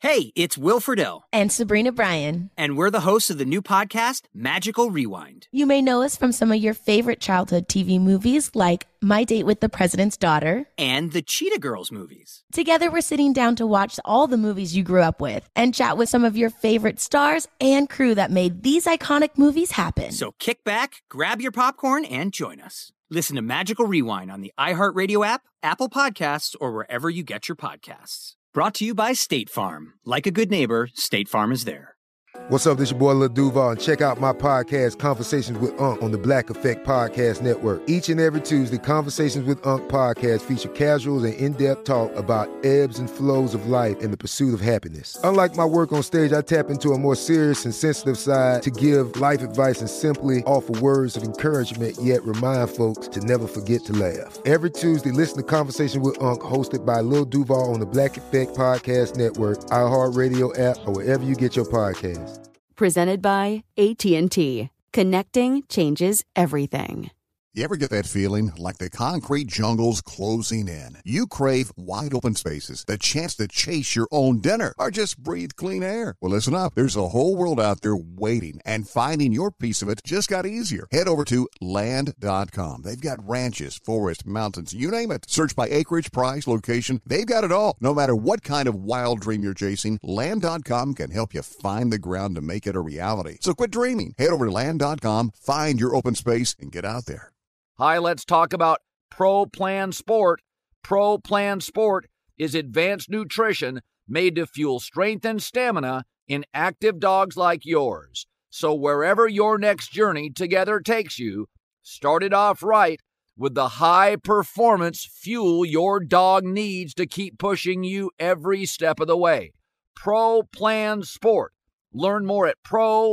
Hey, it's Will Friedle. And Sabrina Bryan. And we're the hosts of the new podcast, Magical Rewind. You may know us from some of your favorite childhood TV movies like My Date with the President's Daughter. And the Cheetah Girls movies. Together, we're sitting down to watch all the movies you grew up with and chat with some of your favorite stars and crew that made these iconic movies happen. So kick back, grab your popcorn, and join us. Listen to Magical Rewind on the iHeartRadio app, Apple Podcasts, or wherever you get your podcasts. Brought to you by State Farm. Like a good neighbor, State Farm is there. What's up, this your boy Lil Duval, and check out my podcast, Conversations with Unc, on the Black Effect Podcast Network. Each and every Tuesday, Conversations with Unc podcast feature casuals and in-depth talk about ebbs and flows of life and the pursuit of happiness. Unlike my work on stage, I tap into a more serious and sensitive side to give life advice and simply offer words of encouragement, yet remind folks to never forget to laugh. Every Tuesday, listen to Conversation with Unc, hosted by Lil Duval on the Black Effect Podcast Network, iHeartRadio app, or wherever you get your podcasts. Presented by AT&T. Connecting changes everything. You ever get that feeling like the concrete jungle's closing in? You crave wide open spaces, the chance to chase your own dinner, or just breathe clean air. Well, listen up. There's a whole world out there waiting, and finding your piece of it just got easier. Head over to Land.com. They've got ranches, forests, mountains, you name it. Search by acreage, price, location. They've got it all. No matter what kind of wild dream you're chasing, Land.com can help you find the ground to make it a reality. So quit dreaming. Head over to Land.com, find your open space, and get out there. Hi, let's talk about Pro Plan Sport. Pro Plan Sport is advanced nutrition made to fuel strength and stamina in active dogs like yours. So wherever your next journey together takes you, start it off right with the high-performance fuel your dog needs to keep pushing you every step of the way. Pro Plan Sport. Learn more at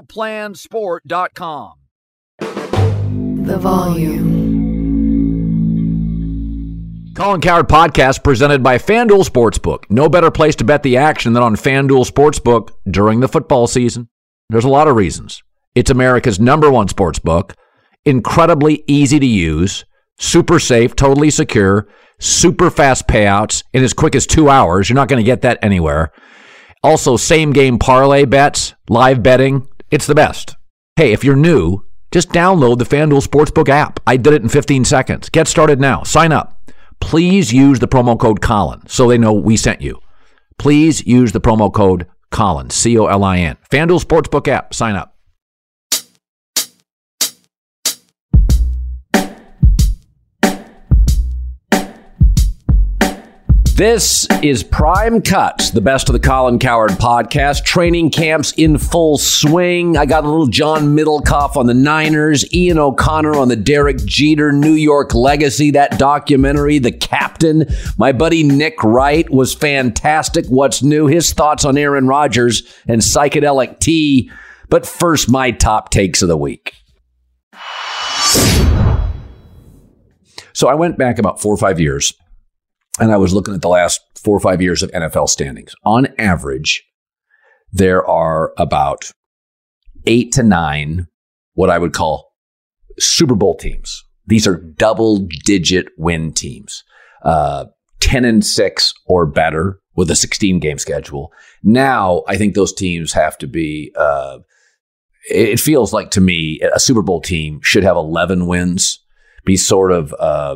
ProPlansport.com. The Volume. Colin Cowherd Podcast presented by FanDuel Sportsbook. No better place to bet the action than on FanDuel Sportsbook during the football season. There's a lot of reasons. It's America's #1 sportsbook, incredibly easy to use, super safe, totally secure, super fast payouts in as quick as 2 hours. You're not going to get that anywhere. Also, same game parlay bets, live betting. It's the best. Hey, if you're new, just download the FanDuel Sportsbook app. I did it in 15 seconds. Get started now. Sign up. Please use the promo code Colin so they know we sent you. Please use the promo code Colin, Colin. FanDuel Sportsbook app. Sign up. This is Prime Cuts, the best of the Colin Cowherd Podcast. Training camps in full swing. I got a little John Middlecoff on the Niners, Ian O'Connor on the Derek Jeter New York legacy, that documentary, The Captain. My buddy Nick Wright was fantastic. What's new? His thoughts on Aaron Rodgers and psychedelic tea. But first, my top takes of the week. So I went back about 4 or 5 years. And I was looking at the last 4 or 5 years of NFL standings. On average, there are about 8 to 9 what I would call Super Bowl teams. These are double-digit win teams, 10-6 or better with a 16-game schedule. Now, I think those teams have to be. It feels like to me a Super Bowl team should have 11 wins, be sort of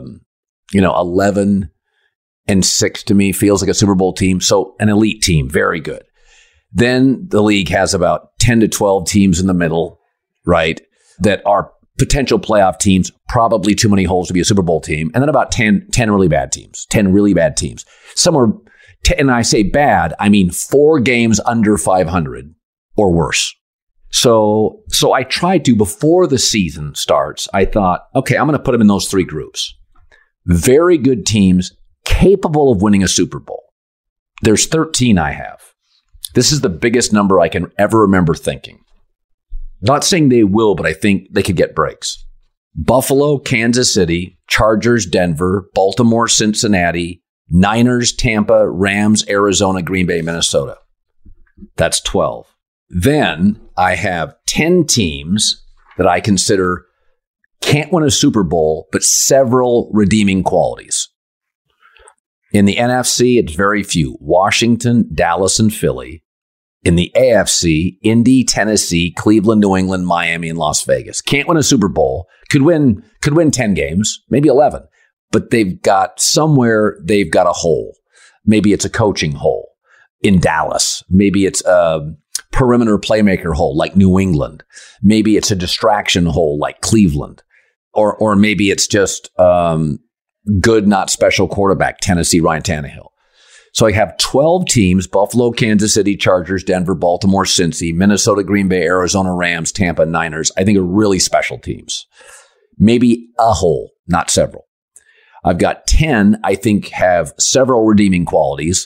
11. And 6 to me feels like a Super Bowl team. So an elite team, very good. Then the league has about 10 to 12 teams in the middle, right, that are potential playoff teams, probably too many holes to be a Super Bowl team. And then about 10 really bad teams, 10 really bad teams. Some are, and I say bad, I mean 4 games under 500 or worse. So I tried to, before the season starts, I thought, okay, I'm going to put them in those 3 groups. Very good teams, capable of winning a Super Bowl. There's 13 I have. This is the biggest number I can ever remember thinking. Not saying they will, but I think they could get breaks. Buffalo, Kansas City, Chargers, Denver, Baltimore, Cincinnati, Niners, Tampa, Rams, Arizona, Green Bay, Minnesota. That's 12. Then I have 10 teams that I consider can't win a Super Bowl, but several redeeming qualities. In the NFC, it's very few. Washington, Dallas, and Philly. In the AFC, Indy, Tennessee, Cleveland, New England, Miami, and Las Vegas. Can't win a Super Bowl. Could win 10 games, maybe 11. But they've got a hole. Maybe it's a coaching hole in Dallas. Maybe it's a perimeter playmaker hole like New England. Maybe it's a distraction hole like Cleveland. Or maybe it's just good, not special quarterback, Tennessee, Ryan Tannehill. So I have 12 teams: Buffalo, Kansas City, Chargers, Denver, Baltimore, Cincy, Minnesota, Green Bay, Arizona, Rams, Tampa, Niners. I think are really special teams. Maybe a hole, not several. I've got 10 I think have several redeeming qualities.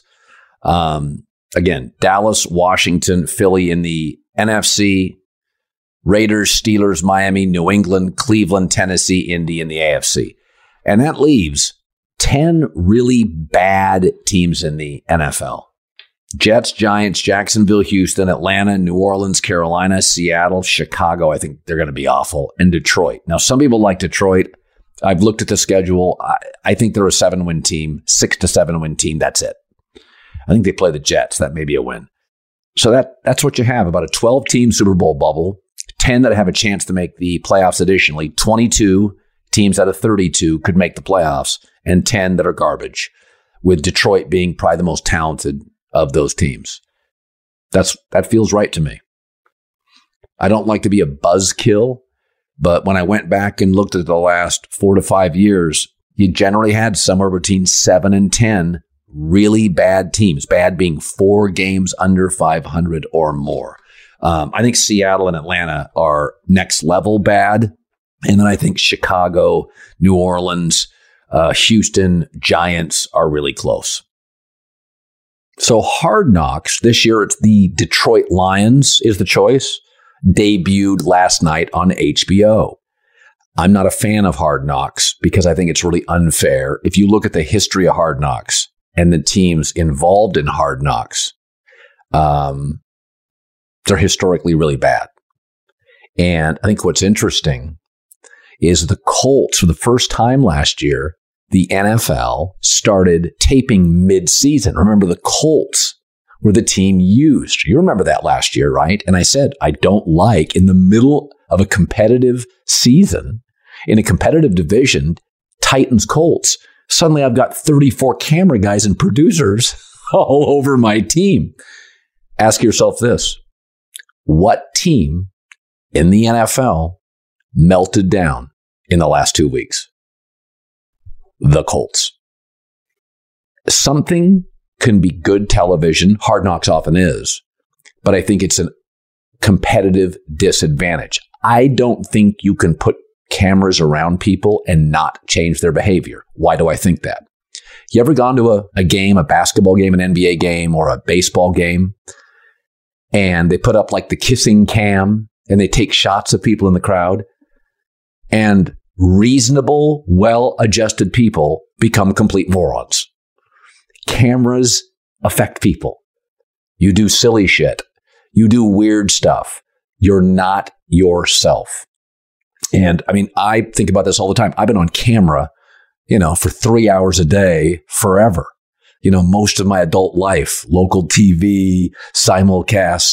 Again, Dallas, Washington, Philly in the NFC, Raiders, Steelers, Miami, New England, Cleveland, Tennessee, Indy in the AFC. And that leaves 10 really bad teams in the NFL. Jets, Giants, Jacksonville, Houston, Atlanta, New Orleans, Carolina, Seattle, Chicago. I think they're going to be awful. And Detroit. Now, some people like Detroit. I've looked at the schedule. I think they're a 7-win team, 6 to 7-win team. That's it. I think they play the Jets. That may be a win. So that's what you have, about a 12-team Super Bowl bubble, 10 that have a chance to make the playoffs additionally, 22 teams out of 32 could make the playoffs, and 10 that are garbage, with Detroit being probably the most talented of those teams. That feels right to me. I don't like to be a buzzkill, but when I went back and looked at the last 4 to 5 years, you generally had somewhere between 7 and 10 really bad teams, bad being 4 games under 500 or more. I think Seattle and Atlanta are next level bad. And then I think Chicago, New Orleans, Houston, Giants are really close. So Hard Knocks, this year it's the Detroit Lions is the choice, debuted last night on HBO. I'm not a fan of Hard Knocks because I think it's really unfair. If you look at the history of Hard Knocks and the teams involved in Hard Knocks, they're historically really bad. And I think what's interesting is the Colts, for the first time last year, the NFL started taping mid-season. Remember, the Colts were the team used. You remember that last year, right? And I said, I don't like, in the middle of a competitive season, in a competitive division, Titans-Colts, suddenly I've got 34 camera guys and producers all over my team. Ask yourself this. What team in the NFL melted down in the last 2 weeks? The Colts. Something can be good television. Hard Knocks often is. But I think it's a competitive disadvantage. I don't think you can put cameras around people and not change their behavior. Why do I think that? You ever gone to a game, a basketball game, an NBA game, or a baseball game, and they put up like the kissing cam and they take shots of people in the crowd, and reasonable, well-adjusted people become complete morons? Cameras affect people. You do silly shit. You do weird stuff. You're not yourself. And I mean, I think about this all the time. I've been on camera, for 3 hours a day forever. Most of my adult life, local TV, simulcasts.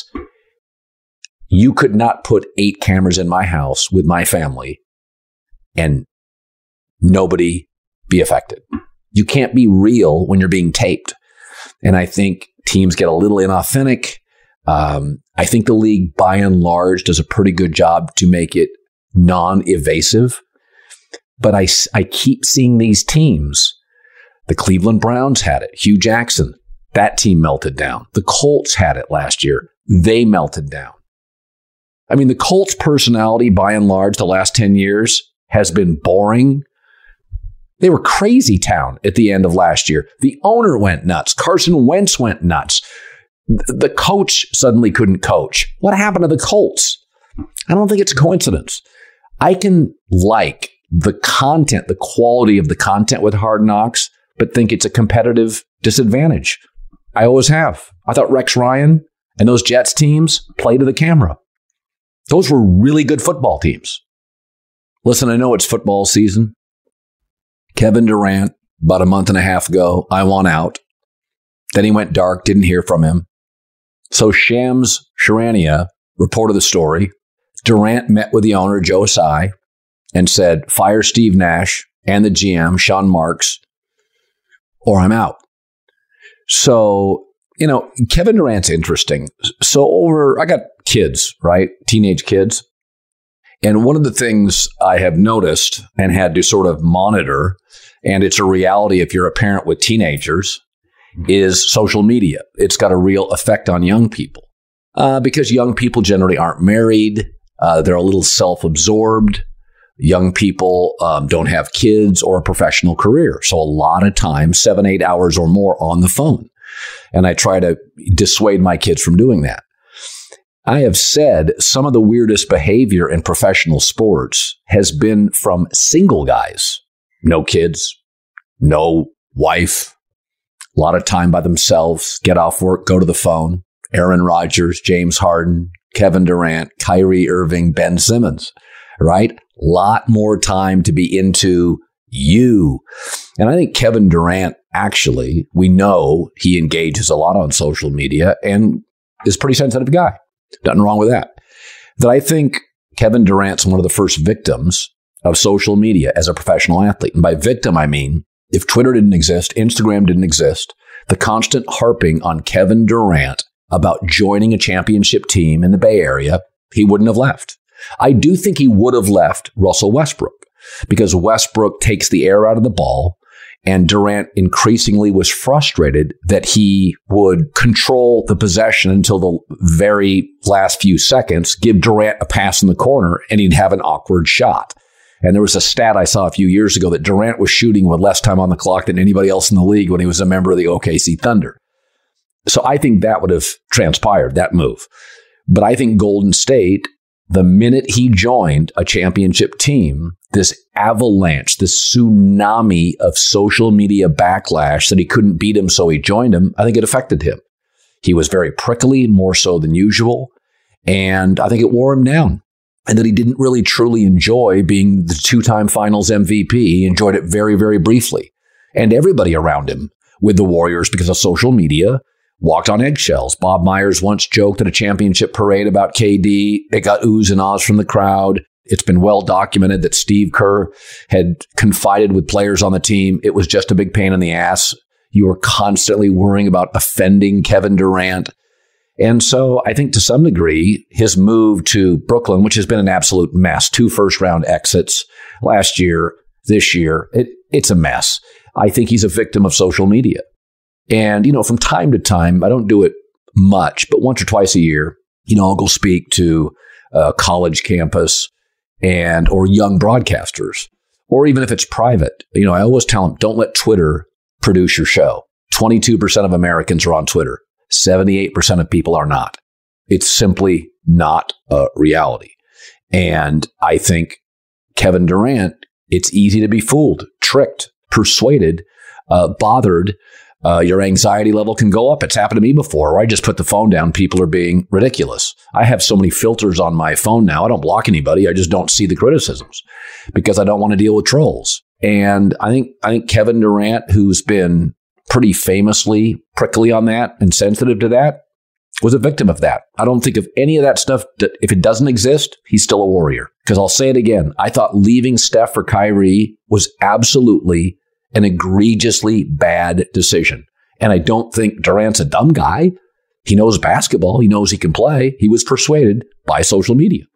You could not put 8 cameras in my house with my family and nobody be affected. You can't be real when you're being taped. And I think teams get a little inauthentic. I think the league, by and large, does a pretty good job to make it non-evasive. But I keep seeing these teams. The Cleveland Browns had it. Hugh Jackson, that team melted down. The Colts had it last year. They melted down. I mean, the Colts' personality, by and large, the last 10 years has been boring. They were crazy town at the end of last year. The owner went nuts. Carson Wentz went nuts. The coach suddenly couldn't coach. What happened to the Colts? I don't think it's a coincidence. I can like the content, the quality of the content with Hard Knocks, but think it's a competitive disadvantage. I always have. I thought Rex Ryan and those Jets teams play to the camera. Those were really good football teams. Listen, I know it's football season. Kevin Durant, about a month and a half ago. I want out. Then he went dark, didn't hear from him. So Shams Charania reported the story. Durant met with the owner, Joe Tsai, and said, fire Steve Nash and the GM, Sean Marks, or I'm out. So, Kevin Durant's interesting. So I got kids, right? Teenage kids. And one of the things I have noticed and had to sort of monitor, and it's a reality if you're a parent with teenagers, is social media. It's got a real effect on young people because young people generally aren't married. They're a little self-absorbed. Young people don't have kids or a professional career. So a lot of times, 7-8 hours or more on the phone. And I try to dissuade my kids from doing that. I have said some of the weirdest behavior in professional sports has been from single guys. No kids, no wife, a lot of time by themselves, get off work, go to the phone. Aaron Rodgers, James Harden, Kevin Durant, Kyrie Irving, Ben Simmons, right? A lot more time to be into you. And I think Kevin Durant, actually, we know he engages a lot on social media and is a pretty sensitive guy. Nothing wrong with that. That I think Kevin Durant's one of the first victims of social media as a professional athlete. And by victim, I mean, if Twitter didn't exist, Instagram didn't exist, the constant harping on Kevin Durant about joining a championship team in the Bay Area, he wouldn't have left. I do think he would have left Russell Westbrook because Westbrook takes the air out of the ball, and Durant increasingly was frustrated that he would control the possession until the very last few seconds, give Durant a pass in the corner, and he'd have an awkward shot. And there was a stat I saw a few years ago that Durant was shooting with less time on the clock than anybody else in the league when he was a member of the OKC Thunder. So I think that would have transpired, that move. But I think Golden State, the minute he joined a championship team, this avalanche, this tsunami of social media backlash that he couldn't beat him, so he joined him, I think it affected him. He was very prickly, more so than usual. And I think it wore him down. And that he didn't really truly enjoy being the two-time finals MVP. He enjoyed it very, very briefly. And everybody around him with the Warriors, because of social media, walked on eggshells. Bob Myers once joked at a championship parade about KD. It got oohs and ahs from the crowd. It's been well documented that Steve Kerr had confided with players on the team. It was just a big pain in the ass. You were constantly worrying about offending Kevin Durant. And so I think to some degree, his move to Brooklyn, which has been an absolute mess, 2 first-round exits last year, this year, it's a mess. I think he's a victim of social media. And, from time to time, I don't do it much, but once or twice a year, I'll go speak to a college campus or young broadcasters, or even if it's private. I always tell them, don't let Twitter produce your show. 22% of Americans are on Twitter. 78% of people are not. It's simply not a reality. And I think Kevin Durant, it's easy to be fooled, tricked, persuaded, bothered. Your anxiety level can go up. It's happened to me before, where I just put the phone down. People are being ridiculous. I have so many filters on my phone now. I don't block anybody. I just don't see the criticisms because I don't want to deal with trolls. And I think Kevin Durant, who's been pretty famously prickly on that and sensitive to that, was a victim of that. I don't think of any of that stuff that if it doesn't exist, he's still a Warrior. Because I'll say it again. I thought leaving Steph for Kyrie was absolutely an egregiously bad decision. And I don't think Durant's a dumb guy. He knows basketball. He knows he can play. He was persuaded by social media.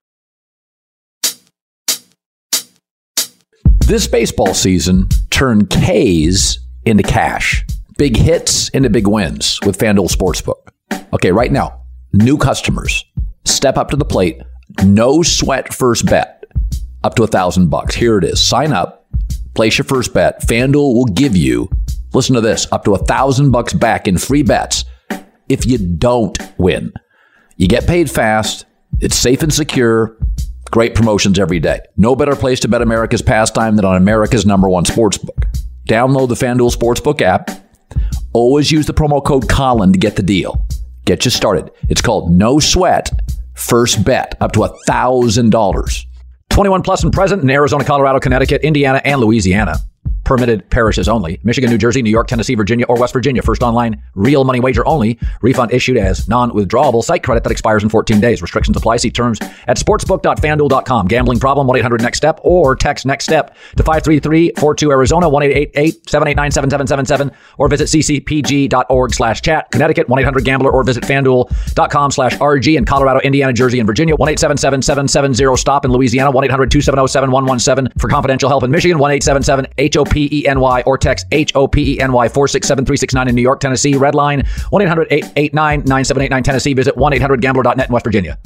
This baseball season turned Ks into cash. Big hits into big wins with FanDuel Sportsbook. Okay, right now, new customers, step up to the plate. No sweat first bet up to $1,000. Here it is. Sign up, place your first bet. FanDuel will give you, listen to this, up to $1,000 back in free bets if you don't win. You get paid fast. It's safe and secure. Great promotions every day. No better place to bet America's pastime than on America's #1 sportsbook. Download the FanDuel Sportsbook app. Always use the promo code Colin to get the deal. Get you started. It's called No Sweat First Bet, up to $1,000. 21 plus and present in Arizona, Colorado, Connecticut, Indiana, and Louisiana. permitted parishes only. Michigan, New Jersey, New York, Tennessee, Virginia, or West Virginia. First online real money wager only. Refund issued as non-withdrawable site credit that expires in 14 days. Restrictions apply. See terms at sportsbook.fanduel.com. Gambling problem? 1-800-NEXT-STEP or text NEXT STEP to 53342 Arizona 1-888-789-7777 or visit ccpg.org/chat. Connecticut 1-800-GAMBLER or visit fanduel.com/RG. In Colorado, Indiana, Jersey, and Virginia 1-877-770-STOP. In Louisiana 1-800-270-7117 for confidential help. In Michigan 1-877-HOPENY or text HOPENY 467-369. In New York, Tennessee, red line 1-800-889-9789. Tennessee, visit 1-800-GAMBLER.net in West Virginia.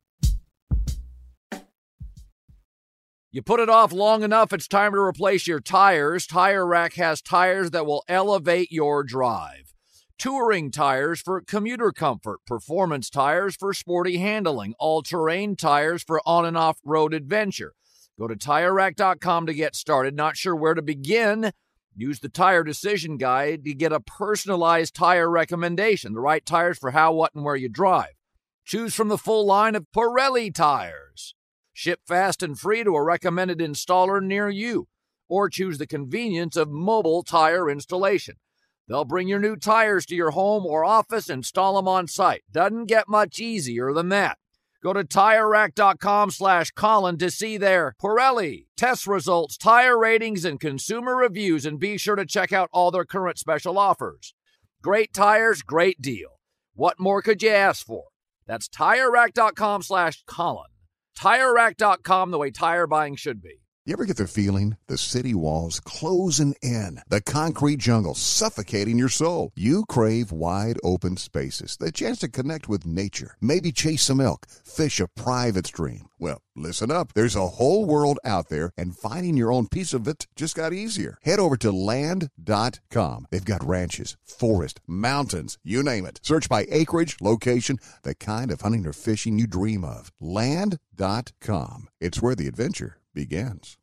You put it off long enough, it's time to replace your tires. Tire Rack has tires that will elevate your drive. Touring tires for commuter comfort, performance tires for sporty handling, all-terrain tires for on- and off-road adventure. Go to TireRack.com to get started. Not sure where to begin? Use the Tire Decision Guide to get a personalized tire recommendation, the right tires for how, what, and where you drive. Choose from the full line of Pirelli tires. Ship fast and free to a recommended installer near you, or choose the convenience of mobile tire installation. They'll bring your new tires to your home or office, install them on site. Doesn't get much easier than that. Go to TireRack.com/Colin to see their Pirelli test results, tire ratings, and consumer reviews, and be sure to check out all their current special offers. Great tires, great deal. What more could you ask for? That's TireRack.com/Colin. TireRack.com, the way tire buying should be. You ever get the feeling the city walls closing in, the concrete jungle suffocating your soul? You crave wide open spaces, the chance to connect with nature, maybe chase some elk, fish a private stream. Well, listen up. There's a whole world out there, and finding your own piece of it just got easier. Head over to land.com. They've got ranches, forest, mountains, you name it. Search by acreage, location, the kind of hunting or fishing you dream of. Land.com. It's where the adventure begins.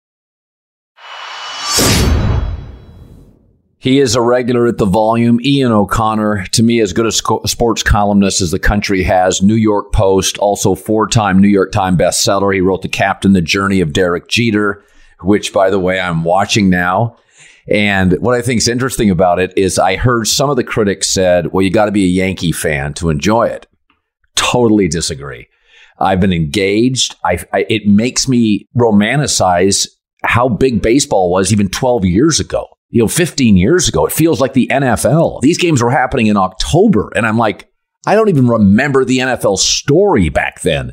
He is a regular at the Volume. Ian O'Connor, to me, as good a sports columnist as the country has. New York Post, also four-time New York Times bestseller. He wrote The Captain, The Journey of Derek Jeter, which, by the way, I'm watching now. And what I think is interesting about it is I heard some of the critics said, well, you got to be a Yankee fan to enjoy it. Totally disagree. I've been engaged. It makes me romanticize how big baseball was even 12 years ago, 15 years ago. It feels like the NFL. These games were happening in October. And I'm like, I don't even remember the NFL story back then.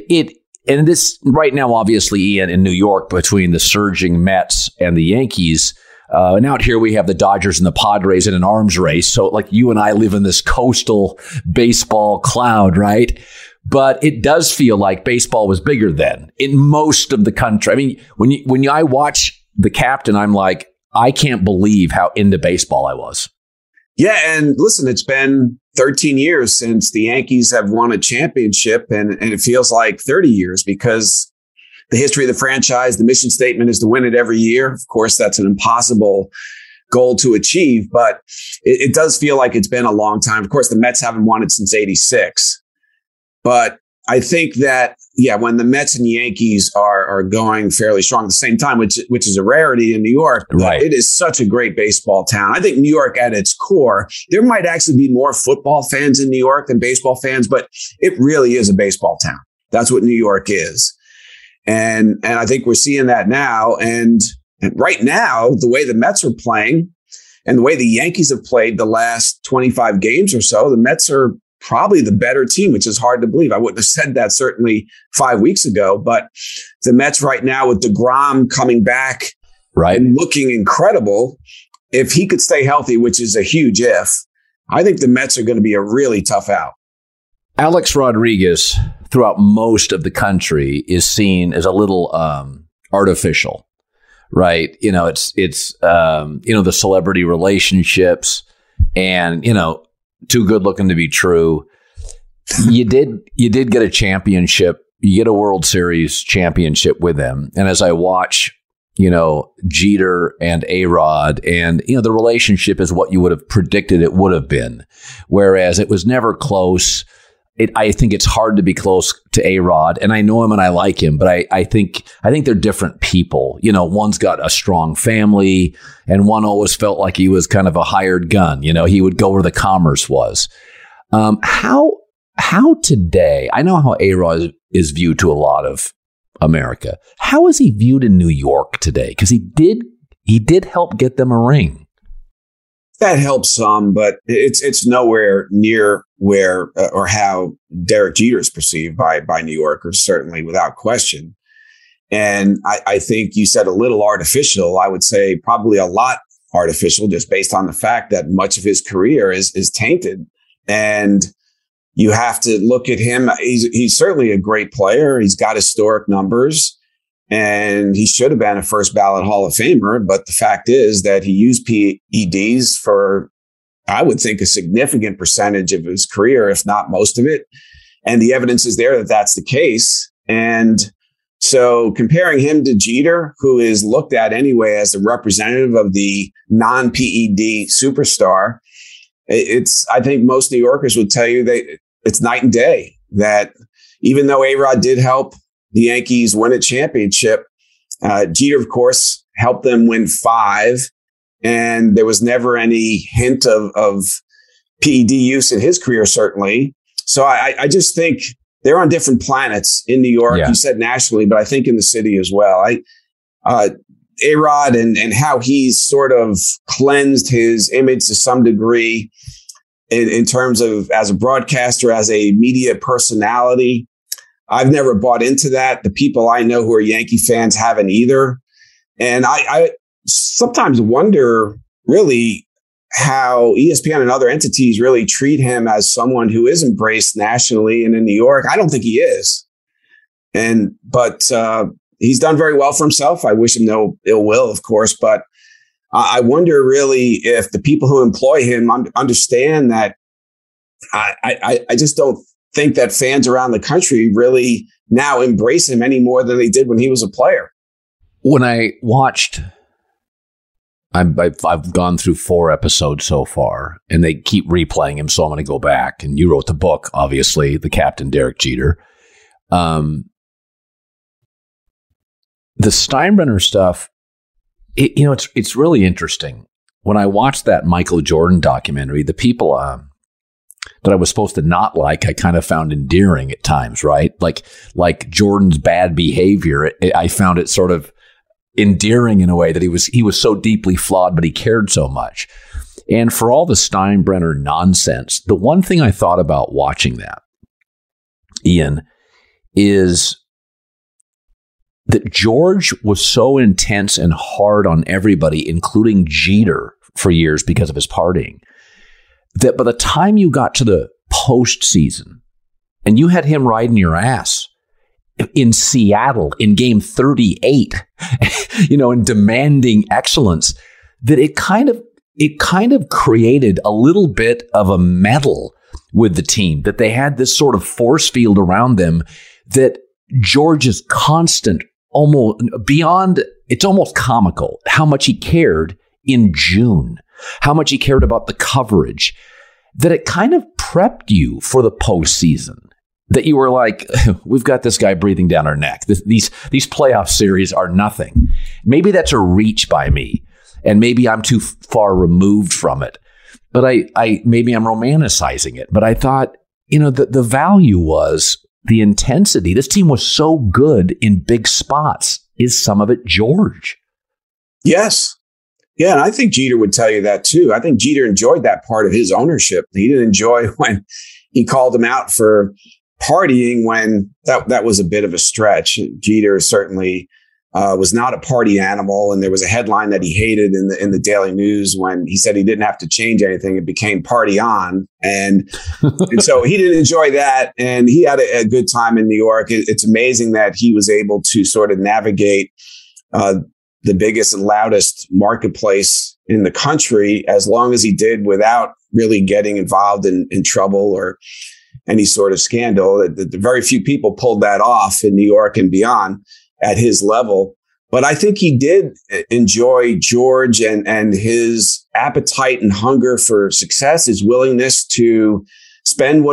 And this right now, obviously, Ian, in New York, between the surging Mets and the Yankees. And out here we have the Dodgers and the Padres in an arms race. So like you and I live in this coastal baseball cloud, right? But it does feel like baseball was bigger then in most of the country. I mean, when I watch The Captain, I'm like, I can't believe how into baseball I was. Yeah. And listen, it's been 13 years since the Yankees have won a championship. And it feels like 30 years because the history of the franchise, the mission statement is to win it every year. Of course, that's an impossible goal to achieve, but it does feel like it's been a long time. Of course, the Mets haven't won it since '86. But I think that, when the Mets and Yankees are going fairly strong at the same time, which is a rarity in New York, right. It is such a great baseball town. I think New York at its core, there might actually be more football fans in New York than baseball fans, but it really is a baseball town. That's what New York is. And I think we're seeing that now. And right now, the way the Mets are playing and the way the Yankees have played the last 25 games or so, the Mets are probably the better team, which is hard to believe. I wouldn't have said that certainly 5 weeks ago, but the Mets right now with DeGrom coming back and looking incredible, if he could stay healthy, which is a huge if, I think the Mets are going to be a really tough out. Alex Rodriguez throughout most of the country is seen as a little artificial, right? It's the celebrity relationships and, too good looking to be true. You did get a championship. You get a World Series championship with them. And as I watch, Jeter and A-Rod and, the relationship is what you would have predicted it would have been. Whereas it was never close. I think it's hard to be close to A-Rod, and I know him and I like him, but I think they're different people. You know, one's got a strong family, and one always felt like he was kind of a hired gun. You know, he would go where the commerce was. How today? I know how A-Rod is viewed to a lot of America. How is he viewed in New York today? Because he did help get them a ring. That helps some, but it's nowhere near where or how Derek Jeter is perceived by New Yorkers, certainly without question. And I think you said a little artificial. I would say probably a lot artificial, just based on the fact that much of his career is tainted. And you have to look at him. He's certainly a great player. He's got historic numbers. And he should have been a first ballot Hall of Famer. But the fact is that he used PEDs for, I would think, a significant percentage of his career, if not most of it. And the evidence is there that that's the case. And so comparing him to Jeter, who is looked at anyway as the representative of the non-PED superstar, I think most New Yorkers would tell you that it's night and day. That even though A-Rod did help the Yankees win a championship, Jeter, of course, helped them win 5. And there was never any hint of PED use in his career, certainly. So I just think they're on different planets in New York. Yeah. You said nationally, but I think in the city as well. A-Rod and how he's sort of cleansed his image to some degree in terms of as a broadcaster, as a media personality. I've never bought into that. The people I know who are Yankee fans haven't either. And I sometimes wonder really how ESPN and other entities really treat him as someone who is embraced nationally and in New York. I don't think he is. But he's done very well for himself. I wish him no ill will, of course. But I wonder really if the people who employ him understand that. I just don't think that fans around the country really now embrace him any more than they did when he was a player. When I watched, I've gone through 4 episodes so far, and they keep replaying him, so I'm going to go back. And you wrote the book, obviously, The Captain Derek Jeter. The Steinbrenner stuff, it's really interesting. When I watched that Michael Jordan documentary, the people that I was supposed to not like, I kind of found endearing at times, right? Like Jordan's bad behavior, I found it sort of endearing in a way that he was so deeply flawed, but he cared so much. And for all the Steinbrenner nonsense, the one thing I thought about watching that, Ian, is that George was so intense and hard on everybody, including Jeter, for years because of his partying, that by the time you got to the postseason and you had him riding your ass in Seattle in game 38, and demanding excellence, that it kind of created a little bit of a metal with the team, that they had this sort of force field around them that George's constant, almost beyond, it's almost comical how much he cared in June, how much he cared about the coverage, that it kind of prepped you for the postseason. That you were like, we've got this guy breathing down our neck. These playoff series are nothing. Maybe that's a reach by me, and maybe I'm too far removed from it. But maybe I'm romanticizing it. But I thought, the value was the intensity. This team was so good in big spots. Is some of it George? Yes. Yeah, and I think Jeter would tell you that too. I think Jeter enjoyed that part of his ownership. He didn't enjoy when he called him out for partying, when that was a bit of a stretch. Jeter certainly was not a party animal, and there was a headline that he hated in the Daily News when he said he didn't have to change anything. It became party on, and so he didn't enjoy that, and he had a good time in New York. It's amazing that he was able to sort of navigate the biggest and loudest marketplace in the country as long as he did without really getting involved in trouble or any sort of scandal. The very few people pulled that off in New York and beyond at his level. But I think he did enjoy George and his appetite and hunger for success, his willingness to spend what it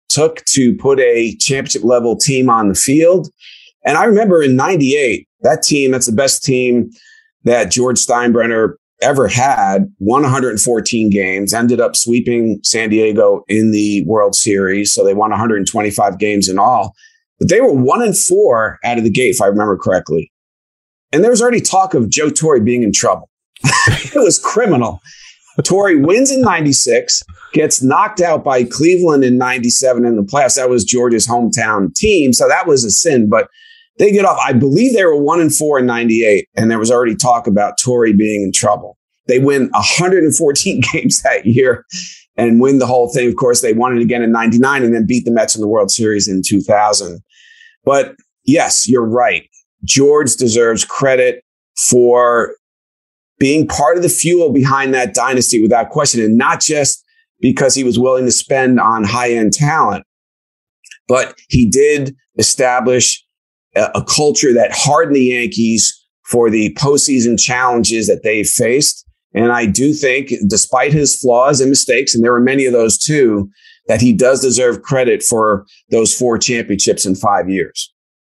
took to put a championship level team on the field. And I remember in 98, that team, that's the best team that George Steinbrenner ever had, won 114 games, ended up sweeping San Diego in the World Series. So they won 125 games in all. But they were 1-4 out of the gate, if I remember correctly. And there was already talk of Joe Torre being in trouble. It was criminal. Torre wins in 96, gets knocked out by Cleveland in 97 in the playoffs. That was George's hometown team. So that was a sin. But they get off. I believe they were 1-4 in 98. And there was already talk about Torre being in trouble. They win 114 games that year and win the whole thing. Of course, they won it again in 99 and then beat the Mets in the World Series in 2000. But yes, you're right. George deserves credit for being part of the fuel behind that dynasty without question, and not just because he was willing to spend on high-end talent, but he did establish a culture that hardened the Yankees for the postseason challenges that they faced. And I do think, despite his flaws and mistakes, and there were many of those too, that he does deserve credit for those 4 championships in 5 years.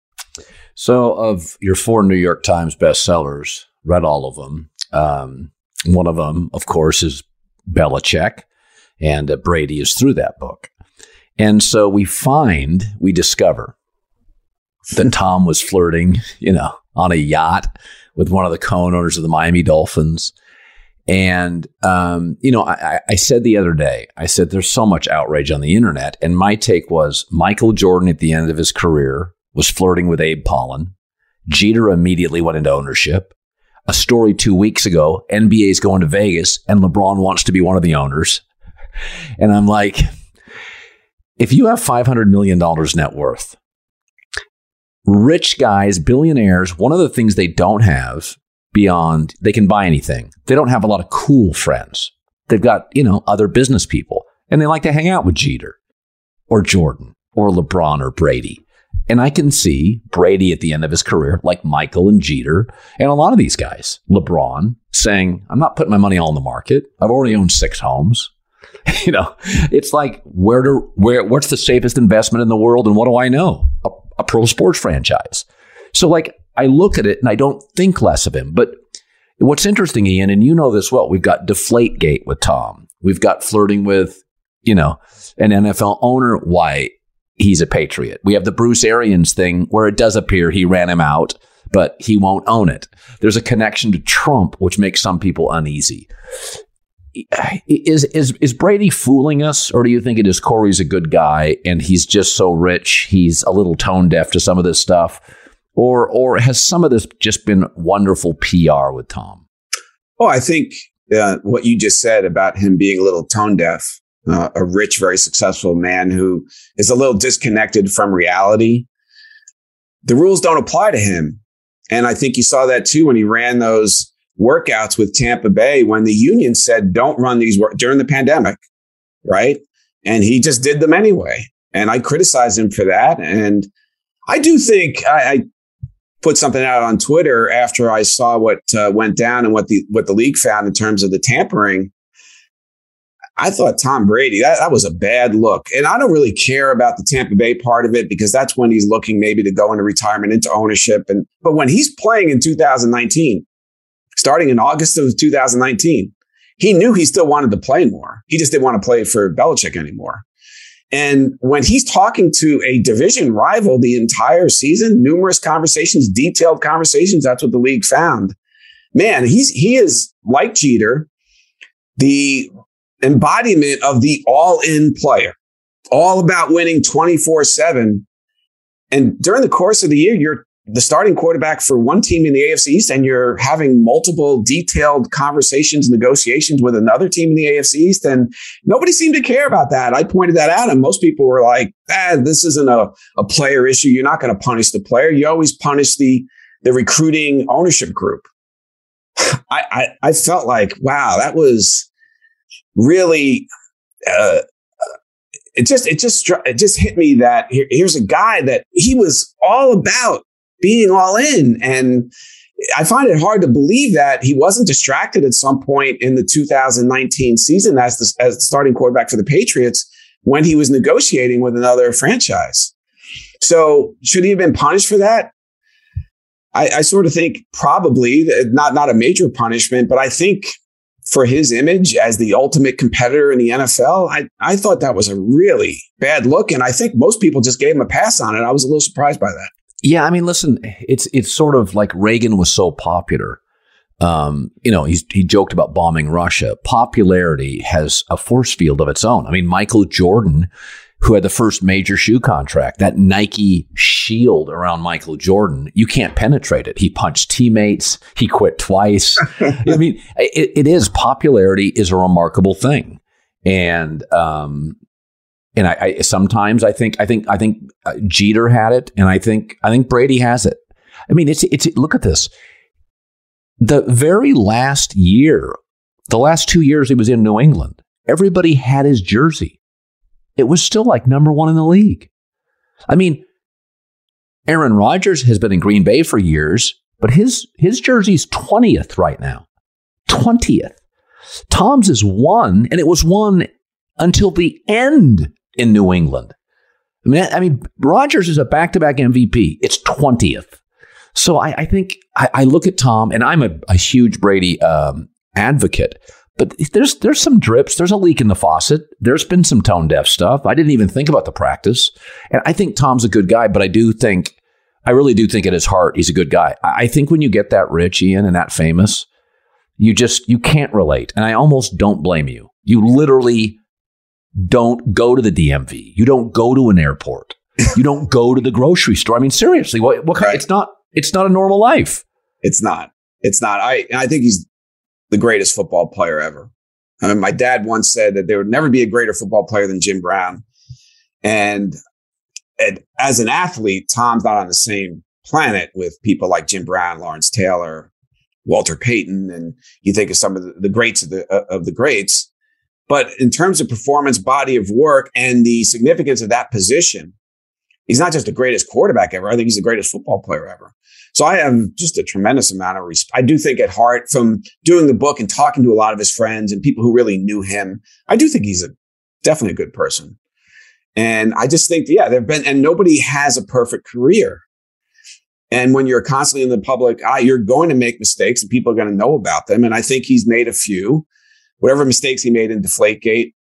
So of your 4 New York Times bestsellers, read all of them. One of them, of course, is Belichick, and Brady is through that book. And so we discover that Tom was flirting, on a yacht with one of the co-owners of the Miami Dolphins. And, I said the other day, there's so much outrage on the internet. And my take was Michael Jordan at the end of his career was flirting with Abe Pollin. Jeter immediately went into ownership. A story 2 weeks ago, NBA's going to Vegas and LeBron wants to be one of the owners. And I'm like, if you have $500 million net worth, rich guys, billionaires, one of the things they don't have beyond, they can buy anything. They don't have a lot of cool friends. They've got, other business people, and they like to hang out with Jeter or Jordan or LeBron or Brady. And I can see Brady at the end of his career, like Michael and Jeter, and a lot of these guys, LeBron, saying, I'm not putting my money all in the market. I've already owned 6 homes. It's like, what's the safest investment in the world? And what do I know? A pro sports franchise. So I look at it and I don't think less of him. But what's interesting, Ian, and you know this well, we've got Deflategate with Tom. We've got flirting with, an NFL owner. Why? He's a Patriot. We have the Bruce Arians thing where it does appear he ran him out, but he won't own it. There's a connection to Trump, which makes some people uneasy. Is Brady fooling us, or do you think it is Corey's a good guy and he's just so rich he's a little tone deaf to some of this stuff? Or has some of this just been wonderful PR with Tom? Oh, I think what you just said about him being a little tone deaf, a rich, very successful man who is a little disconnected from reality. The rules don't apply to him. And I think you saw that too when he ran those workouts with Tampa Bay when the union said, don't run these during the pandemic. Right. And he just did them anyway. And I criticized him for that. And I do think I put something out on Twitter after I saw what went down and what the league found in terms of the tampering. I thought Tom Brady, that was a bad look. And I don't really care about the Tampa Bay part of it because that's when he's looking maybe to go into retirement, into ownership. But when he's playing in 2019, starting in August of 2019, he knew he still wanted to play more. He just didn't want to play for Belichick anymore. And when he's talking to a division rival the entire season, numerous conversations, detailed conversations, that's what the league found. Man, he is like Jeter, the embodiment of the all-in player, all about winning 24/7. And during the course of the year, you're the starting quarterback for one team in the AFC East, and you're having multiple detailed conversations, negotiations with another team in the AFC East. And nobody seemed to care about that. I pointed that out, and most people were like, this isn't a player issue. You're not going to punish the player. You always punish the recruiting ownership group. I felt like, wow, that was really, it just hit me that here's a guy that he was all about being all in. And I find it hard to believe that he wasn't distracted at some point in the 2019 season as the starting quarterback for the Patriots when he was negotiating with another franchise. So should he have been punished for that? I sort of think probably not a major punishment, but I think for his image as the ultimate competitor in the NFL, I thought that was a really bad look. And I think most people just gave him a pass on it. I was a little surprised by that. Yeah, I mean, listen, it's sort of like Reagan was so popular. He joked about bombing Russia. Popularity has a force field of its own. I mean, Michael Jordan, who had the first major shoe contract, that Nike shield around Michael Jordan, you can't penetrate it. He punched teammates. He quit twice. I mean, it is, popularity is a remarkable thing. And I sometimes I think Jeter had it, and I think Brady has it. I mean, it's look at this. The very last year, the last 2 years he was in New England, everybody had his jersey. It was still like number one in the league. I mean, Aaron Rodgers has been in Green Bay for years, but his jersey's 20th right now. 20th. Tom's is 1, and it was 1 until the end in New England. I mean, Rodgers is a back-to-back MVP. It's 20th. So I think I look at Tom, and I'm a huge Brady advocate. But there's some drips. There's a leak in the faucet. There's been some tone deaf stuff. I didn't even think about the practice. And I think Tom's a good guy, but I really do think at his heart, he's a good guy. I think when you get that rich, Ian, and that famous, you can't relate. And I almost don't blame you. You literally don't go to the DMV. You don't go to an airport. You don't go to the grocery store. I mean, seriously, what kind? Right. It's not a normal life. It's not. I think he's the greatest football player ever. I mean, my dad once said that there would never be a greater football player than Jim Brown. And as an athlete, Tom's not on the same planet with people like Jim Brown, Lawrence Taylor, Walter Payton, and you think of some of the greats of the greats. But in terms of performance, body of work, and the significance of that position, he's not just the greatest quarterback ever. I think he's the greatest football player ever. So I have just a tremendous amount of respect. I do think at heart, from doing the book and talking to a lot of his friends and people who really knew him, I do think he's definitely a good person. And I just think, and nobody has a perfect career. And when you're constantly in the public eye, you're going to make mistakes and people are going to know about them. And I think he's made a few, whatever mistakes he made in Deflategate,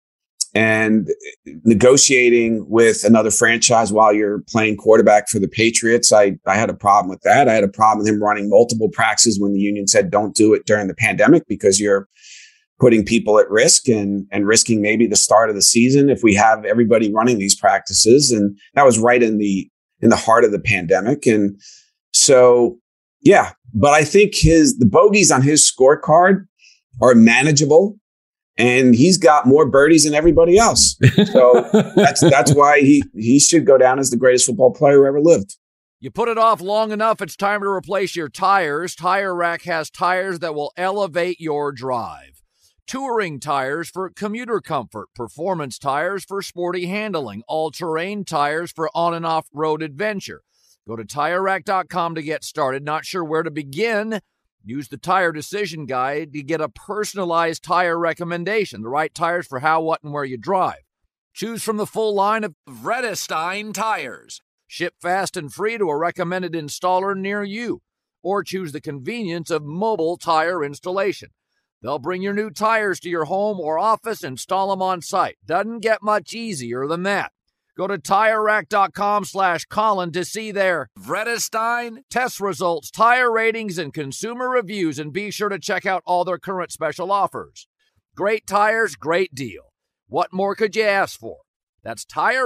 and negotiating with another franchise while you're playing quarterback for the Patriots. I had a problem with that. I had a problem with him running multiple practices when the union said don't do it during the pandemic because you're putting people at risk and risking maybe the start of the season if we have everybody running these practices. And that was right in the heart of the pandemic. And so, yeah, but I think the bogeys on his scorecard are manageable. And he's got more birdies than everybody else. So that's why he should go down as the greatest football player who ever lived. You put it off long enough, it's time to replace your tires. Tire Rack has tires that will elevate your drive. Touring tires for commuter comfort, performance tires for sporty handling, all-terrain tires for on and off-road adventure. Go to TireRack.com to get started. Not sure where to begin? Use the Tire Decision Guide to get a personalized tire recommendation, the right tires for how, what, and where you drive. Choose from the full line of Vredestein tires. Ship fast and free to a recommended installer near you. Or choose the convenience of mobile tire installation. They'll bring your new tires to your home or office, install them on site. Doesn't get much easier than that. Go to TireRack.com/Colin to see their Vredestein test results, tire ratings, and consumer reviews, and be sure to check out all their current special offers. Great tires, great deal. What more could you ask for? That's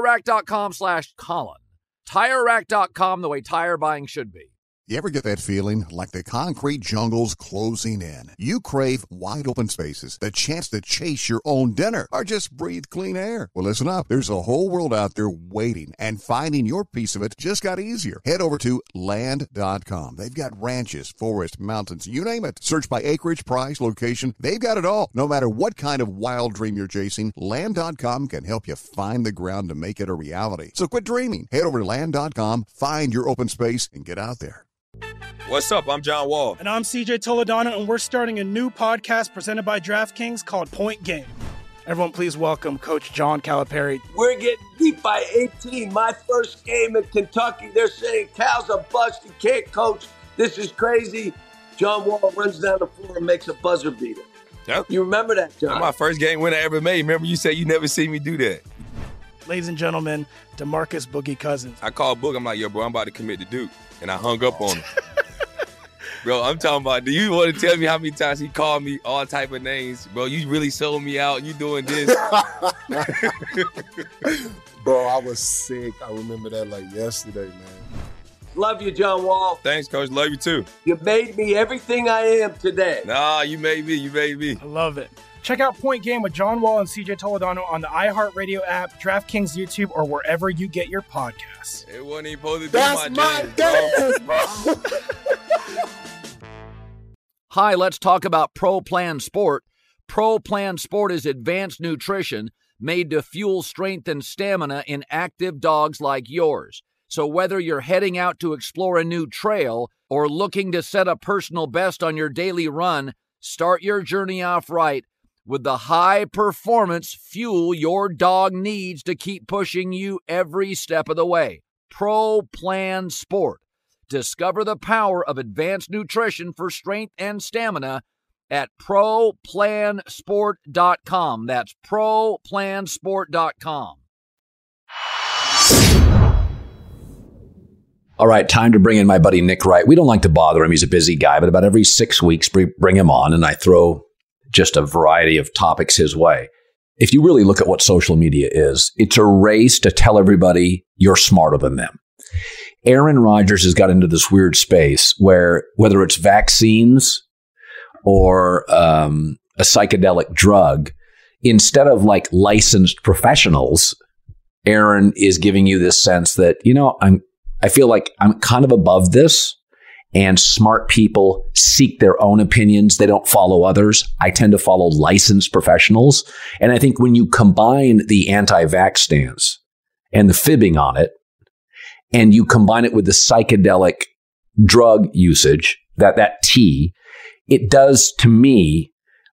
TireRack.com/Colin. TireRack.com, the way tire buying should be. You ever get that feeling like the concrete jungle's closing in? You crave wide open spaces, the chance to chase your own dinner, or just breathe clean air. Well, listen up. There's a whole world out there waiting, and finding your piece of it just got easier. Head over to Land.com. They've got ranches, forests, mountains, you name it. Search by acreage, price, location. They've got it all. No matter what kind of wild dream you're chasing, Land.com can help you find the ground to make it a reality. So quit dreaming. Head over to Land.com, find your open space, and get out there. What's up? I'm John Wall. And I'm CJ Toledano, and we're starting a new podcast presented by DraftKings called Point Game. Everyone, please welcome Coach John Calipari. We're getting beat by 18. My first game in Kentucky, they're saying Cal's a bust. He can't coach. This is crazy. John Wall runs down the floor and makes a buzzer beater. Yep. You remember that, John? That's my first game win I ever made. Remember you said you never see me do that. Ladies and gentlemen, DeMarcus Boogie Cousins. I called Boog. I'm like, yo, bro, I'm about to commit to Duke. And I hung up on him. Bro, I'm talking about, do you want to tell me how many times he called me all type of names? Bro, you really sold me out. You doing this. Bro, I was sick. I remember that like yesterday, man. Love you, John Wall. Thanks, Coach. Love you, too. You made me everything I am today. Nah, you made me. You made me. I love it. Check out Point Game with John Wall and CJ Toledano on the iHeartRadio app, DraftKings YouTube, or wherever you get your podcasts. It wasn't even supposed to be That's my game, bro. Hi, let's talk about Pro Plan Sport. Pro Plan Sport is advanced nutrition made to fuel strength and stamina in active dogs like yours. So whether you're heading out to explore a new trail or looking to set a personal best on your daily run, start your journey off right with the high-performance fuel your dog needs to keep pushing you every step of the way. Pro Plan Sport. Discover the power of advanced nutrition for strength and stamina at ProPlansport.com. That's ProPlansport.com. All right, time to bring in my buddy Nick Wright. We don't like to bother him. He's a busy guy, but about every 6 weeks, bring him on, and I throw just a variety of topics his way. If you really look at what social media is, it's a race to tell everybody you're smarter than them. Aaron Rodgers has got into this weird space where whether it's vaccines or a psychedelic drug, instead of like licensed professionals, Aaron is giving you this sense that, I feel like I'm kind of above this, and smart people seek their own opinions. They don't follow others. I tend to follow licensed professionals. And I think when you combine the anti-vax stance and the fibbing on it, and you combine it with the psychedelic drug usage, that tea, it does to me,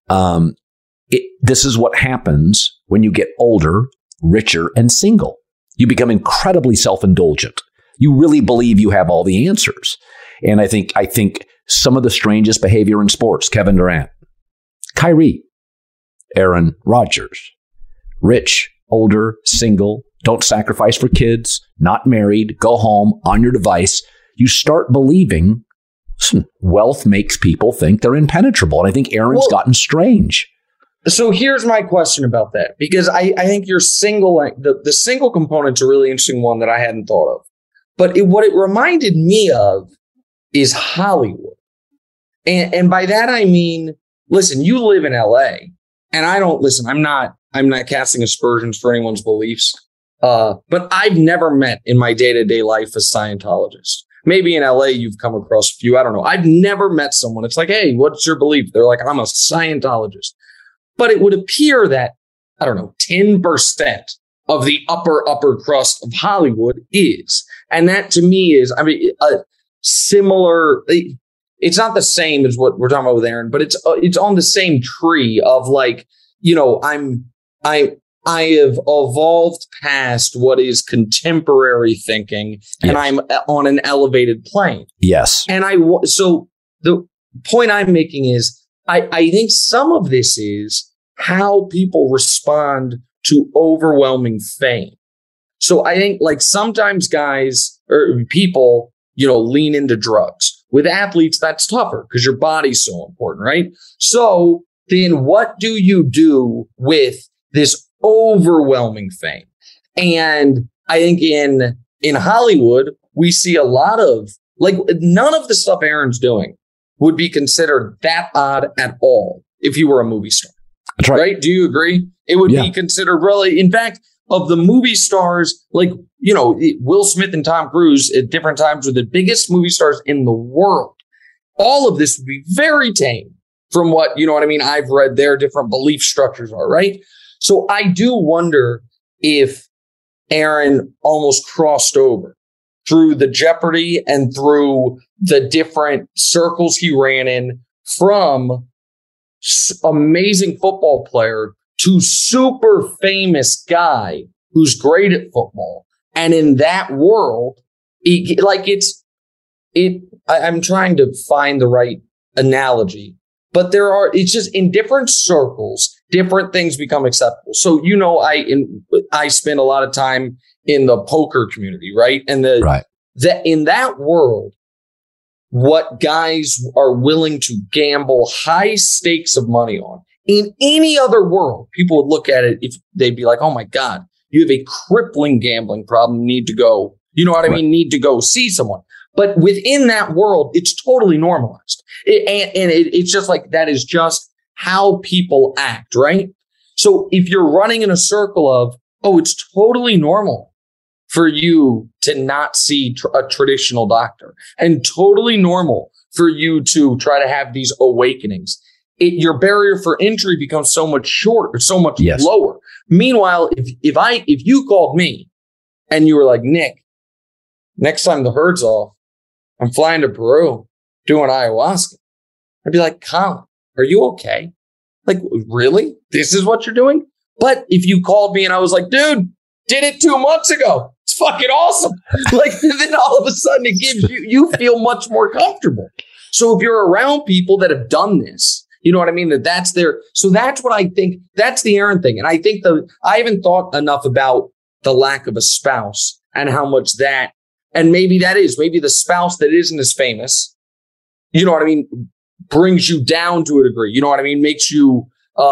this is what happens when you get older, richer, and single. You become incredibly self-indulgent. You really believe you have all the answers. And I think some of the strangest behavior in sports, Kevin Durant, Kyrie, Aaron Rodgers, rich, older, single, don't sacrifice for kids, not married, go home on your device. You start believing, listen, wealth makes people think they're impenetrable. And I think Aaron's gotten strange. So here's my question about that, because I think you're the single component's a really interesting one that I hadn't thought of. But what it reminded me of is Hollywood. And by that, I mean, listen, you live in LA, and I'm not casting aspersions for anyone's beliefs. But I've never met in my day-to-day life a Scientologist. Maybe in LA, you've come across a few. I don't know. I've never met someone. It's like, hey, what's your belief? They're like, I'm a Scientologist. But it would appear that, 10% of the upper crust of Hollywood is. And that to me is, a similar, it's not the same as what we're talking about with Aaron, but it's on the same tree of like, I have evolved past what is contemporary thinking, and I'm on an elevated plane. Yes. And so the point I'm making is, I think some of this is how people respond to overwhelming fame. So I think like sometimes guys or people, lean into drugs. With athletes, that's tougher because your body's so important, right? So then what do you do with this overwhelming fame? And I think in Hollywood, we see a lot of like none of the stuff Aaron's doing would be considered that odd at all if you were a movie star. That's right. Do you agree? It would be considered really, in fact, of the movie stars, like, Will Smith and Tom Cruise at different times were the biggest movie stars in the world. All of this would be very tame from what, I've read their different belief structures are, right? So I do wonder if Aaron almost crossed over through the Jeopardy and through the different circles he ran in from amazing football player to super famous guy who's great at football. And in that world, I'm trying to find the right analogy, but it's just in different circles, different things become acceptable. So, I spend a lot of time in the poker community, right? And in that world, what guys are willing to gamble high stakes of money on. In any other world, people would look at it if they'd be like, oh my God, you have a crippling gambling problem, need to go, need to go see someone. But within that world, it's totally normalized. It's just like, that is just how people act, right? So if you're running in a circle of, it's totally normal for you to not see a traditional doctor, and totally normal for you to try to have these awakenings, your barrier for entry becomes so much shorter, so much lower. Meanwhile, if you called me and you were like, Nick, next time the herd's off, I'm flying to Peru doing ayahuasca, I'd be like, Colin, are you okay? Like, really? This is what you're doing? But if you called me and I was like, dude, did it 2 months ago, it's fucking awesome. Like, then all of a sudden it gives you feel much more comfortable. So if you're around people that have done this, you know what I mean? So that's what I think. That's the Aaron thing. And I think I haven't thought enough about the lack of a spouse and how much that, and maybe the spouse that isn't as famous, you know what I mean, brings you down to a degree. You know what I mean? Makes you,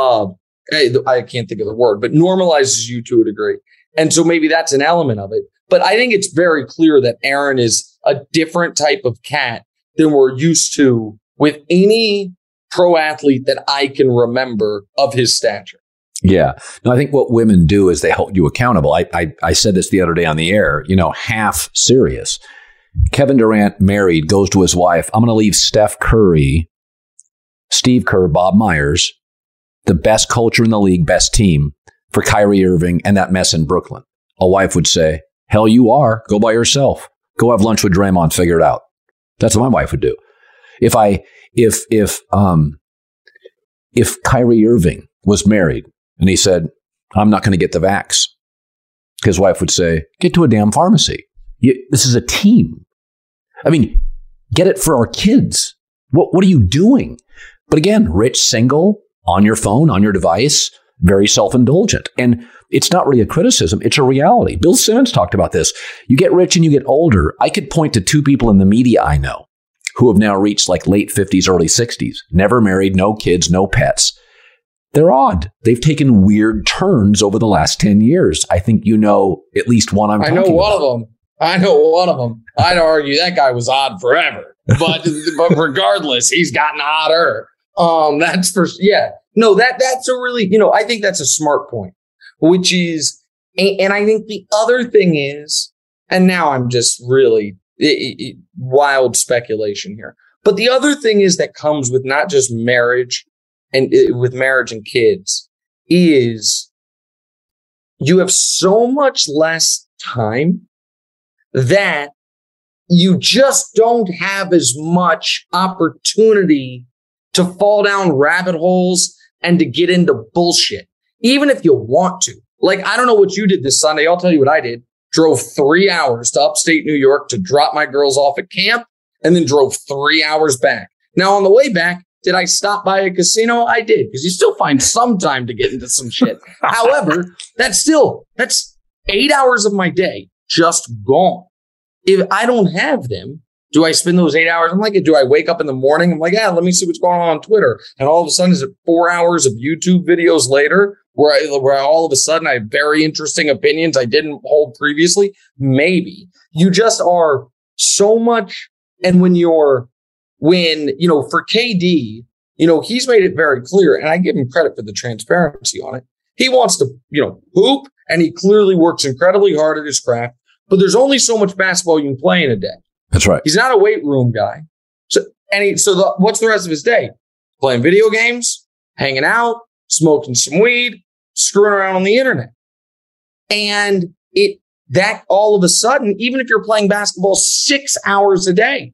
I can't think of the word, but normalizes you to a degree. And so maybe that's an element of it. But I think it's very clear that Aaron is a different type of cat than we're used to with any pro athlete that I can remember of his stature. Yeah. No, I think what women do is they hold you accountable. I said this the other day on the air, half serious. Kevin Durant, married, goes to his wife, I'm going to leave Steph Curry, Steve Kerr, Bob Myers, the best culture in the league, best team, for Kyrie Irving and that mess in Brooklyn. A wife would say, hell, you are. Go by yourself. Go have lunch with Draymond. Figure it out. That's what my wife would do. If Kyrie Irving was married and he said, I'm not going to get the vax, his wife would say, get to a damn pharmacy. This is a team. I mean, get it for our kids. What are you doing? But again, rich, single, on your phone, on your device, very self-indulgent. And it's not really a criticism. It's a reality. Bill Simmons talked about this. You get rich and you get older. I could point to 2 people in the media I know who have now reached like late 50s, early 60s, never married, no kids, no pets. They're odd. They've taken weird turns over the last 10 years. I think at least one I'm talking about. I know one of them. I'd argue that guy was odd forever. But regardless, he's gotten odder. That's a really, I think that's a smart point, which is, and I think the other thing is, and now I'm just really wild speculation here, but the other thing is that comes with not just marriage and with marriage and kids is you have so much less time that you just don't have as much opportunity to fall down rabbit holes and to get into bullshit, even if you want to. Like, I don't know what you did this Sunday. I'll tell you what I did. Drove 3 hours to upstate New York to drop my girls off at camp and then drove 3 hours back. Now, on the way back, did I stop by a casino? I did, because you still find some time to get into some shit. However, that's 8 hours of my day just gone. If I don't have them, do I spend those 8 hours? I'm like, do I wake up in the morning? I'm like, let me see what's going on Twitter. And all of a sudden, is it 4 hours of YouTube videos later where all of a sudden I have very interesting opinions I didn't hold previously? Maybe. You just are so much. And for KD, he's made it very clear, and I give him credit for the transparency on it. He wants to, hoop, and he clearly works incredibly hard at his craft, but there's only so much basketball you can play in a day. That's right. He's not a weight room guy. What's the rest of his day? Playing video games, hanging out, smoking some weed, screwing around on the internet. And that all of a sudden, even if you're playing basketball 6 hours a day,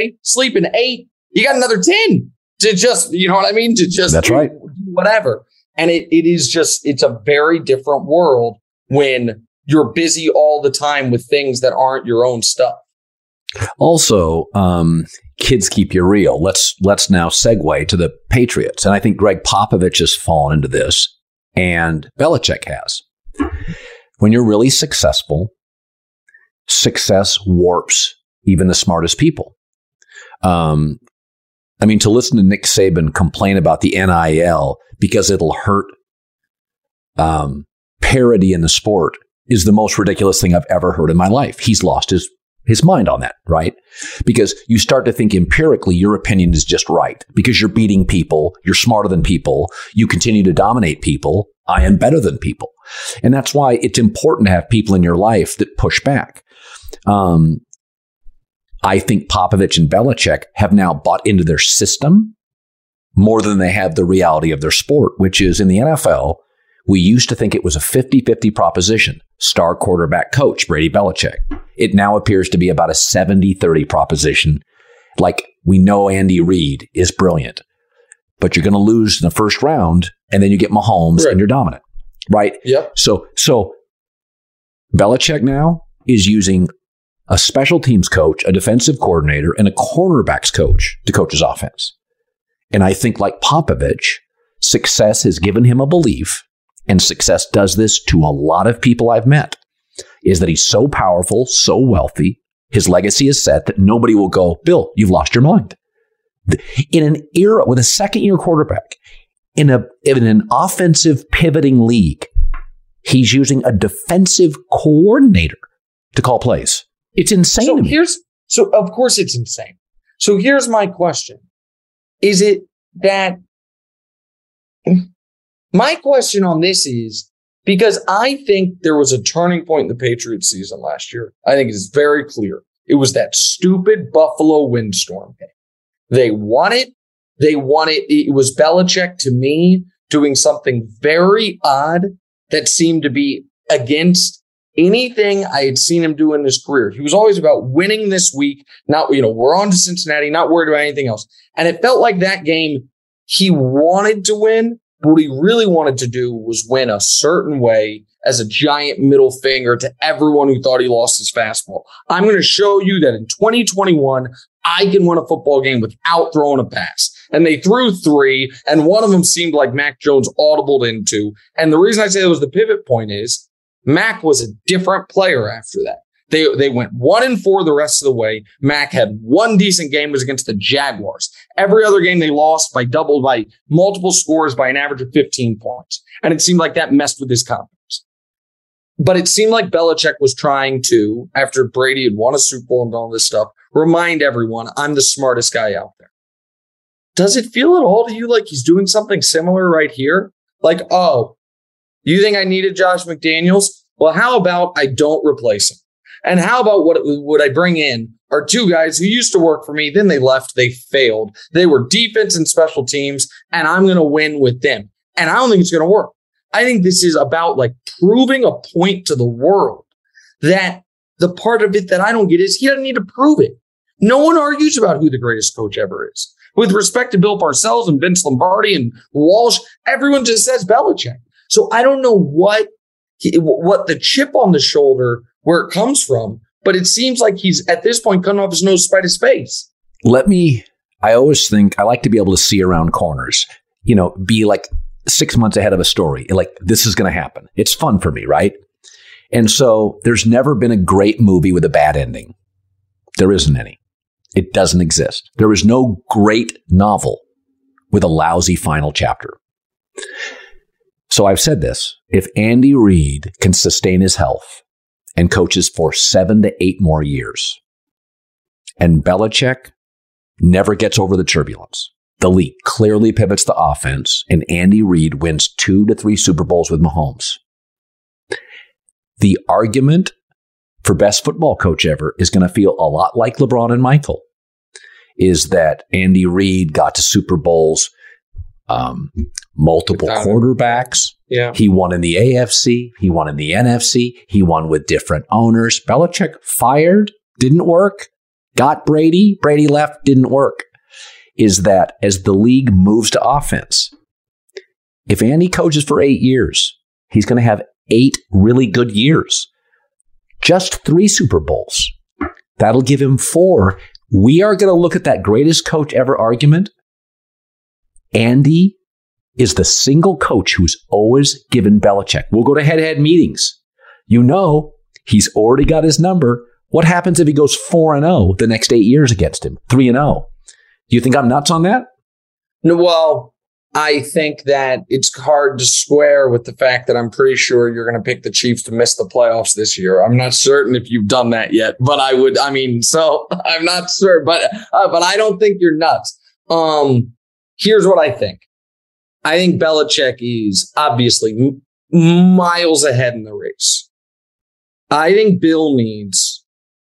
sleeping 8, you got another 10 to just, to just That's right. whatever. And it's a very different world when you're busy all the time with things that aren't your own stuff. Also, kids keep you real. Let's now segue to the Patriots. And I think Greg Popovich has fallen into this, and Belichick has. When you're really successful, success warps even the smartest people. To listen to Nick Saban complain about the NIL because it'll hurt parity in the sport is the most ridiculous thing I've ever heard in my life. He's lost his mind on that, right? Because you start to think empirically, your opinion is just right because you're beating people. You're smarter than people. You continue to dominate people. I am better than people. And that's why it's important to have people in your life that push back. I think Popovich and Belichick have now bought into their system more than they have the reality of their sport, which is in the NFL, we used to think it was a 50-50 proposition. Star quarterback coach, Brady Belichick. It now appears to be about a 70-30 proposition. Like, we know Andy Reid is brilliant, but you're going to lose in the first round, and then you get Mahomes, and you're dominant, right? Yep. So Belichick now is using a special teams coach, a defensive coordinator, and a cornerbacks coach to coach his offense. And I think, like Popovich, success has given him a belief, and success does this to a lot of people I've met, is that he's so powerful, so wealthy, his legacy is set that nobody will go, Bill, you've lost your mind. In an era with a second-year quarterback, in an offensive pivoting league, he's using a defensive coordinator to call plays. It's insane to me. So of course it's insane. So here's my question. Is it that my question on this is, because I think there was a turning point in the Patriots season last year. I think it's very clear. It was that stupid Buffalo windstorm game. They won it. It was Belichick, to me, doing something very odd that seemed to be against anything I had seen him do in his career. He was always about winning this week. Not, we're on to Cincinnati, not worried about anything else. And it felt like that game he wanted to win. But what he really wanted to do was win a certain way as a giant middle finger to everyone who thought he lost his fastball. I'm going to show you that in 2021, I can win a football game without throwing a pass. And they threw 3, and one of them seemed like Mac Jones audibled into. And the reason I say it was the pivot point is Mac was a different player after that. They went 1-4 the rest of the way. Mac had one decent game, was against the Jaguars. Every other game they lost by multiple scores by an average of 15 points. And it seemed like that messed with his confidence. But it seemed like Belichick was trying to, after Brady had won a Super Bowl and all this stuff, remind everyone, I'm the smartest guy out there. Does it feel at all to you like he's doing something similar right here? Like, oh, you think I needed Josh McDaniels? Well, how about I don't replace him? And how about what I bring in are 2 guys who used to work for me, then they left, they failed. They were defense and special teams, and I'm going to win with them. And I don't think it's going to work. I think this is about proving a point to the world that the part of it that I don't get is he doesn't need to prove it. No one argues about who the greatest coach ever is. With respect to Bill Parcells and Vince Lombardi and Walsh, everyone just says Belichick. So I don't know what the chip on the shoulder, where it comes from, but it seems like he's at this point cutting off his nose to spite his face. I always think I like to be able to see around corners, be 6 months ahead of a story. This is going to happen. It's fun for me, right? And so there's never been a great movie with a bad ending. There isn't any. It doesn't exist. There is no great novel with a lousy final chapter. So I've said this. If Andy Reid can sustain his health and coaches for 7 to 8 more years, and Belichick never gets over the turbulence, the league clearly pivots the offense, and Andy Reid wins 2 to 3 Super Bowls with Mahomes, the argument for best football coach ever is going to feel a lot like LeBron and Michael, is that Andy Reid got to Super Bowls, multiple quarterbacks. Yeah. He won in the AFC. He won in the NFC. He won with different owners. Belichick fired, didn't work. Got Brady. Brady left, didn't work. Is that as the league moves to offense, If Andy coaches for 8 years, he's going to have 8 really good years. Just 3 Super Bowls. That'll give him 4. We are going to look at that greatest coach ever argument. Andy is the single coach who's always given Belichick. We'll go to head-to-head meetings. You know, he's already got his number. What happens if he goes 4-0 the next 8 years against him? 3-0. Do you think I'm nuts on that? No, well, I think that it's hard to square with the fact that I'm pretty sure you're going to pick the Chiefs to miss the playoffs this year. I'm not certain if you've done that yet, but so I'm not sure, but I don't think you're nuts. Here's what I think. I think Belichick is obviously miles ahead in the race. I think Bill needs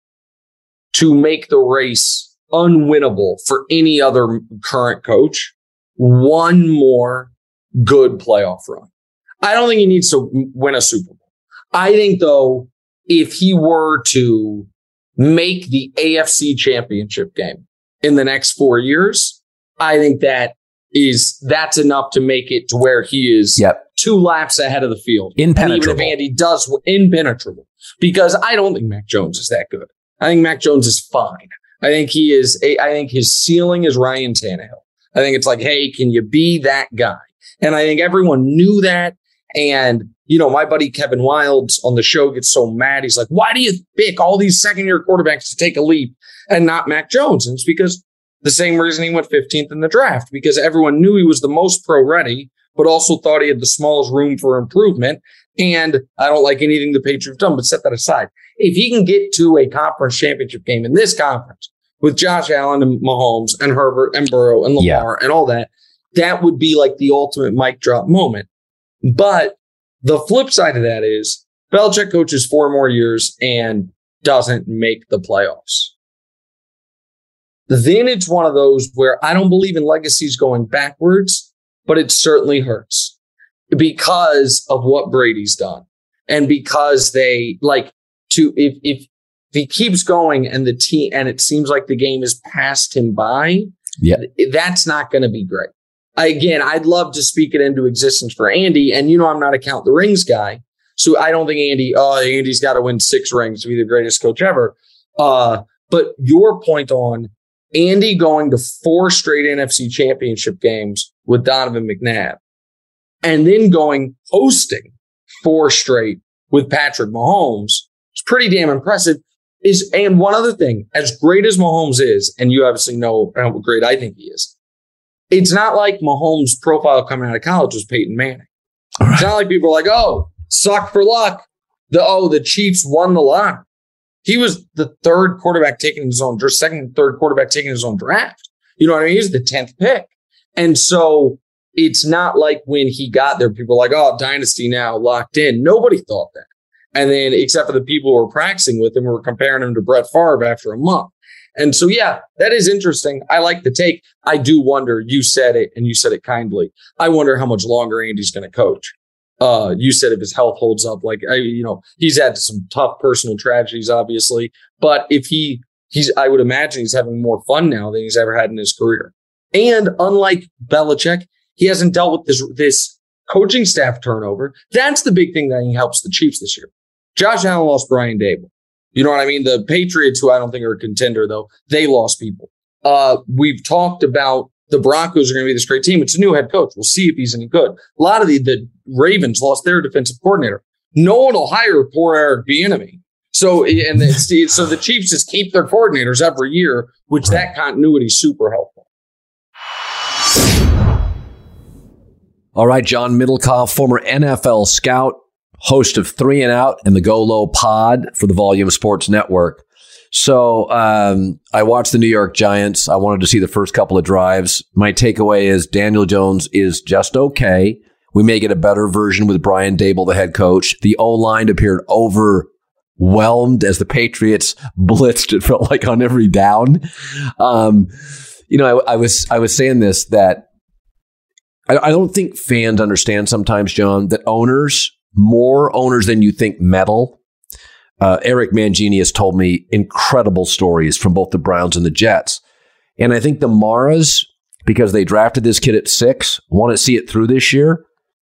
to make the race unwinnable for any other current coach. One more good playoff run. I don't think he needs to win a Super Bowl. I think, though, if he were to make the AFC Championship game in the next 4 years, I think that's enough to make it to where he is 2 laps ahead of the field. Impenetrable. And even if Andy does, impenetrable. Because I don't think Mac Jones is that good. I think Mac Jones is fine. I think his ceiling is Ryan Tannehill. I think it's like, hey, can you be that guy? And I think everyone knew that. And, my buddy Kevin Wildes on the show gets so mad. He's like, why do you pick all these second-year quarterbacks to take a leap and not Mac Jones? And it's because the same reason he went 15th in the draft, because everyone knew he was the most pro-ready, but also thought he had the smallest room for improvement. And I don't like anything the Patriots have done, but set that aside. If he can get to a conference championship game in this conference, with Josh Allen and Mahomes and Herbert and Burrow and Lamar and all that, that would be like the ultimate mic drop moment. But the flip side of that is Belichick coaches 4 more years and doesn't make the playoffs. Then it's one of those where I don't believe in legacies going backwards, but it certainly hurts because of what Brady's done. And because if he keeps going and it seems like the game has passed him by, that's not going to be great. I'd love to speak it into existence for Andy. And, I'm not a count the rings guy. So I don't think Andy's got to win 6 rings to be the greatest coach ever. But your point on Andy going to 4 straight NFC championship games with Donovan McNabb and then hosting 4 straight with Patrick Mahomes is pretty damn impressive. And one other thing, as great as Mahomes is, and you obviously know how great I think he is, it's not like Mahomes' profile coming out of college was Peyton Manning. Right. It's not like people are like, oh, suck for luck. The Chiefs won the lottery. He was the second, third quarterback taking his own draft. You know what I mean? He was the 10th pick. And so it's not like when he got there, people were like, oh, dynasty now, locked in. Nobody thought that. And then, except for the people who were practicing with him, were comparing him to Brett Favre after a month. And so, that is interesting. I like the take. I do wonder, you said it, and you said it kindly. I wonder how much longer Andy's going to coach. You said if his health holds up, he's had some tough personal tragedies, obviously. But if I would imagine he's having more fun now than he's ever had in his career. And unlike Belichick, he hasn't dealt with this coaching staff turnover. That's the big thing that he helps the Chiefs this year. Josh Allen lost Brian Dable. You know what I mean? The Patriots, who I don't think are a contender, though, they lost people. We've talked about the Broncos are going to be this great team. It's a new head coach. We'll see if he's any good. A lot of the Ravens lost their defensive coordinator. No one will hire poor Eric Bieniemy. So the Chiefs just keep their coordinators every year, which that continuity is super helpful. All right, John Middlecoff, former NFL scout, host of 3 and Out and the Go Low Pod for the Volume Sports Network. So I watched the New York Giants. I wanted to see the first couple of drives. My takeaway is Daniel Jones is just okay. We may get a better version with Brian Dable, the head coach. The O-line appeared overwhelmed as the Patriots blitzed, it felt like, on every down. I was saying this, that I don't think fans understand sometimes, John, that more owners than you think meddle. Eric Mangini has told me incredible stories from both the Browns and the Jets. And I think the Maras, because they drafted this kid at 6, want to see it through this year.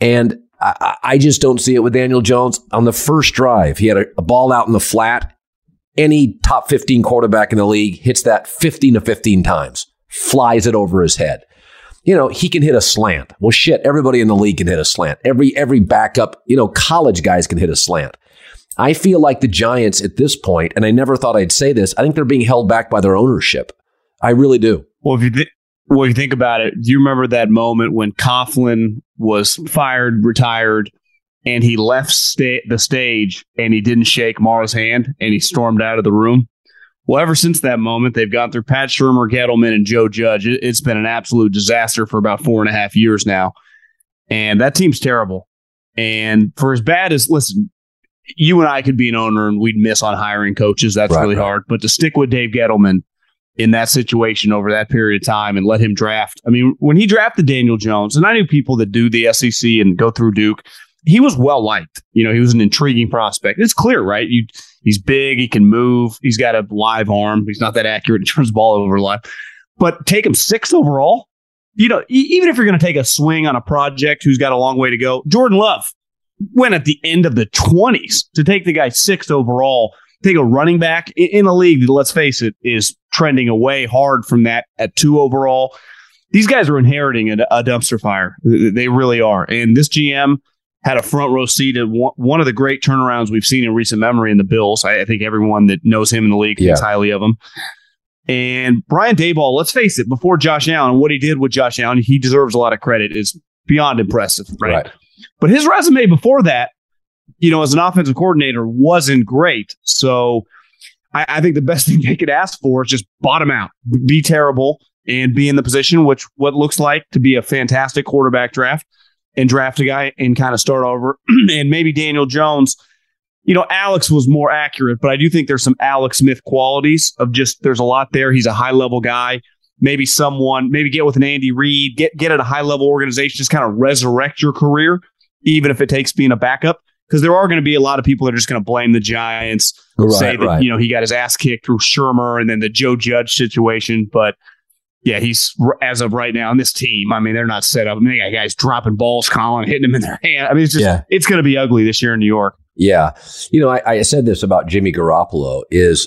And I just don't see it with Daniel Jones. On the first drive, he had a ball out in the flat. Any top 15 quarterback in the league hits that 15 to 15 times, flies it over his head. He can hit a slant. Well, shit, everybody in the league can hit a slant. Every backup, college guys can hit a slant. I feel like the Giants at this point, and I never thought I'd say this, I think they're being held back by their ownership. I really do. Well, if you think about it, do you remember that moment when Coughlin was fired, retired, and he left the stage and he didn't shake Mara's hand and he stormed out of the room? Well, ever since that moment, they've gone through Pat Shurmur, Gettleman, and Joe Judge. It's been an absolute disaster for about 4.5 years now. And that team's terrible. And for as bad as, listen, you and I could be an owner and we'd miss on hiring coaches. That's really hard. But to stick with Dave Gettleman in that situation over that period of time and let him draft. I mean, when he drafted Daniel Jones, and I knew people that do the SEC and go through Duke, he was well liked. He was an intriguing prospect. It's clear, right? He's big. He can move. He's got a live arm. He's not that accurate in terms of ball over live. But take him 6th overall. Even if you're going to take a swing on a project who's got a long way to go, Jordan Love went at the end of the 20s to take the guy 6th overall. Take a running back in a league that, let's face it, is trending away hard from that at 2 overall. These guys are inheriting a dumpster fire. They really are. And this GM had a front row seat at one of the great turnarounds we've seen in recent memory in the Bills. I think everyone that knows him in the league thinks highly of him. And Brian Daboll, let's face it, before Josh Allen, what he did with Josh Allen, he deserves a lot of credit. It's beyond impressive, right? But his resume before that, as an offensive coordinator, wasn't great. So I think the best thing they could ask for is just bottom out, be terrible, and be in the position what looks like to be a fantastic quarterback draft, and draft a guy and kind of start over. And maybe Daniel Jones, Alex was more accurate, but I do think there's some Alex Smith qualities of just, there's a lot there. He's a high level guy. Maybe get with an Andy Reid, get at a high level organization, just kind of resurrect your career, even if it takes being a backup. Because there are going to be a lot of people that are just going to blame the Giants, say that he got his ass kicked through Shurmur and then the Joe Judge situation. But yeah, he's, as of right now, on this team, I mean, they're not set up. I mean, they got guys dropping balls, Colin, hitting them in their hand. I mean, it's just it's going to be ugly this year in New York. Yeah. I said this about Jimmy Garoppolo is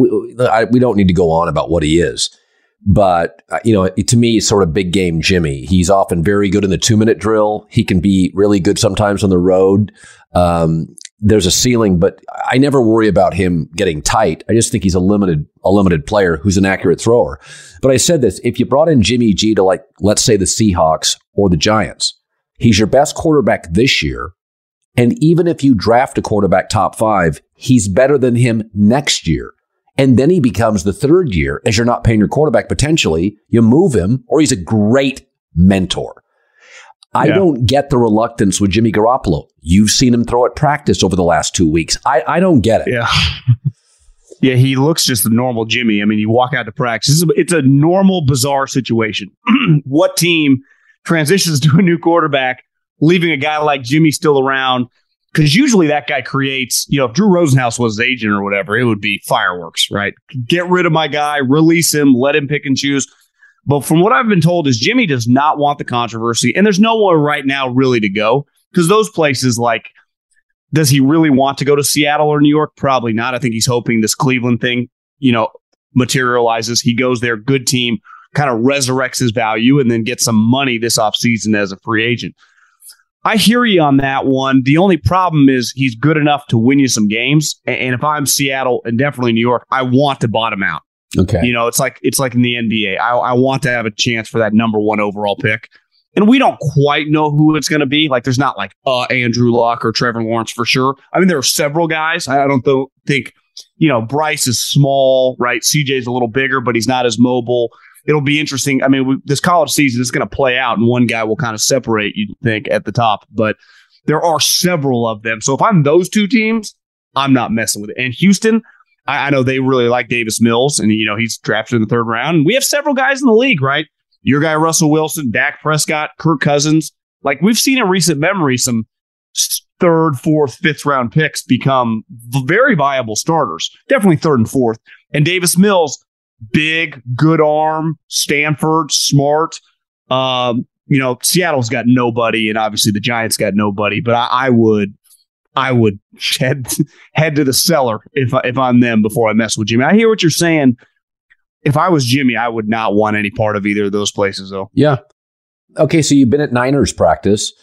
we don't need to go on about what he is. But, to me, it's sort of big game Jimmy. He's often very good in the 2-minute drill. He can be really good sometimes on the road. There's a ceiling, but I never worry about him getting tight. I just think he's a limited player who's an accurate thrower. But I said this, if you brought in Jimmy G to, let's say the Seahawks or the Giants, he's your best quarterback this year. And even if you draft a quarterback top 5, he's better than him next year. And then he becomes the 3rd year, as you're not paying your quarterback potentially, you move him, or he's a great mentor. I don't get the reluctance with Jimmy Garoppolo. You've seen him throw at practice over the last 2 weeks. I don't get it. Yeah. Yeah, he looks just the normal Jimmy. I mean, you walk out to practice. It's a normal, bizarre situation. What team transitions to a new quarterback, leaving a guy like Jimmy still around? Because usually that guy creates, if Drew Rosenhaus was his agent or whatever, it would be fireworks, right? Get rid of my guy, release him, let him pick and choose. But from what I've been told is Jimmy does not want the controversy, and there's nowhere right now really to go, because those places, does he really want to go to Seattle or New York? Probably not. I think he's hoping this Cleveland thing, materializes. He goes there, good team, kind of resurrects his value, and then gets some money this offseason as a free agent. I hear you on that one. The only problem is he's good enough to win you some games. And if I'm Seattle and definitely New York, I want to bottom out. Okay. It's like in the NBA. I want to have a chance for that number 1 overall pick. And we don't quite know who it's going to be. There's not Andrew Luck or Trevor Lawrence for sure. I mean, there are several guys. I don't think, Bryce is small, right? CJ's a little bigger, but he's not as mobile. It'll be interesting. I mean, this college season is going to play out, and one guy will kind of separate, you'd think, at the top. But there are several of them. So if I'm those two teams, I'm not messing with it. And Houston, I know they really like Davis Mills, and, he's drafted in the 3rd round. And we have several guys in the league, right? Your guy, Russell Wilson, Dak Prescott, Kirk Cousins. We've seen in recent memory some 3rd, 4th, 5th round picks become very viable starters. Definitely 3rd and 4th. And Davis Mills, big, good arm, Stanford, smart. Seattle's got nobody, and obviously the Giants got nobody. But I would head to the cellar if I'm them before I mess with Jimmy. I hear what you're saying. If I was Jimmy, I would not want any part of either of those places, though. Yeah. Okay, so you've been at Niners practice.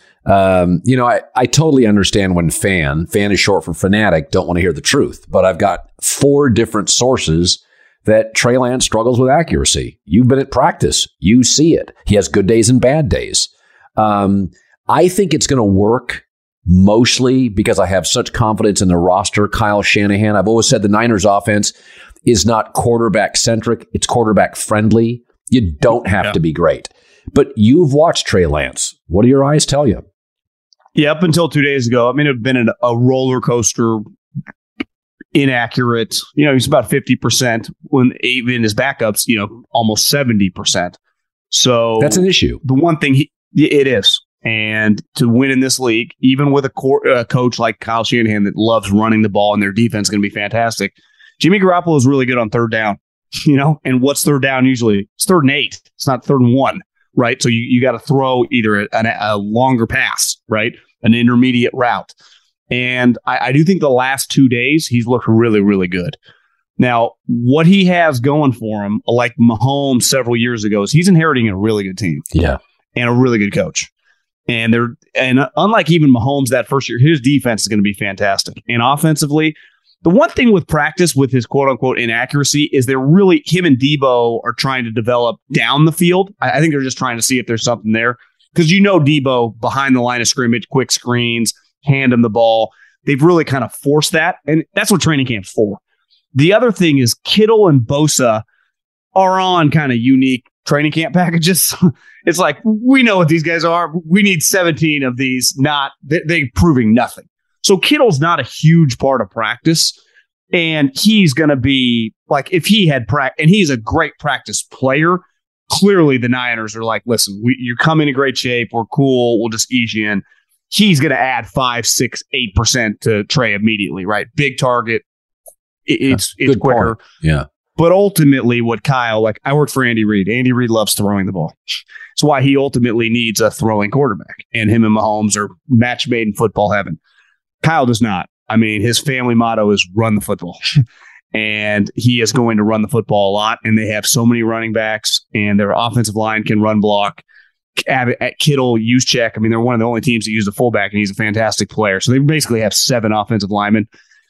I totally understand when fan is short for fanatic, don't want to hear the truth. But I've got 4 different sources that Trey Lance struggles with accuracy. You've been at practice. You see it. He has good days and bad days. I think it's going to work mostly because I have such confidence in the roster. Kyle Shanahan, I've always said the Niners offense is not quarterback centric. It's quarterback friendly. You don't have to be great. But you've watched Trey Lance. What do your eyes tell you? Yeah, up until 2 days ago, it had been a roller coaster, inaccurate. He's about 50% when even his backups, almost 70%. So that's an issue. The one thing it is. And to win in this league, even with a coach like Kyle Shanahan that loves running the ball and their defense is going to be fantastic, Jimmy Garoppolo is really good on third down, and what's third down usually? It's 3rd and 8. It's not 3rd and 1, right? So you got to throw either a longer pass, right? An intermediate route. And I do think the last 2 days, he's looked really, really good. Now, what he has going for him, like Mahomes several years ago, is he's inheriting a really good team. Yeah. And a really good coach. And unlike even Mahomes that first year, his defense is going to be fantastic. And offensively, the one thing with practice with his quote unquote inaccuracy is they're really, him and Debo are trying to develop down the field. I think they're just trying to see if there's something there. Because Debo behind the line of scrimmage, quick screens, hand him the ball. They've really kind of forced that. And that's what training camp's for. The other thing is Kittle and Bosa are on kind of unique training camp packages. It's like, we know what these guys are. We need 17 of these. They're proving nothing. So Kittle's not a huge part of practice. And he's going to be like, if he had practice, and he's a great practice player, clearly the Niners are like, listen, you come in great shape. We're cool. We'll just ease you in. He's going to add 5, 6, 8% to Trey immediately, right? Big target. It's quicker. Point. Yeah. But ultimately what Kyle, I worked for Andy Reid. Andy Reid loves throwing the ball. That's why he ultimately needs a throwing quarterback. And him and Mahomes are match made in football heaven. Kyle does not. His family motto is run the football. And he is going to run the football a lot. And they have so many running backs, and their offensive line can run block. At Kittle, Juszczyk, they're one of the only teams that use a fullback, and he's a fantastic player. So they basically have 7 offensive linemen.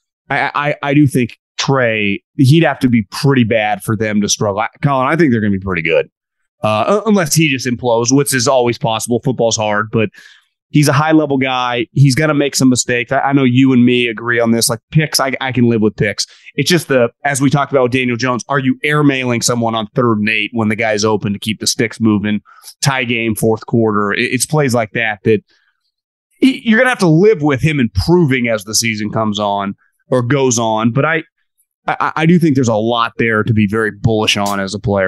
I do think Trey, he'd have to be pretty bad for them to struggle. Colin, I think they're going to be pretty good. Unless he just implodes, which is always possible. Football's hard, but he's a high-level guy. He's going to make some mistakes. I know you and me agree on this. Like picks, I can live with picks. It's just as we talked about with Daniel Jones, are you airmailing someone on 3rd and 8 when the guy's open to keep the sticks moving? Tie game, 4th quarter. It's plays like that you're going to have to live with him improving as the season comes on or goes on. But I do think there's a lot there to be very bullish on as a player.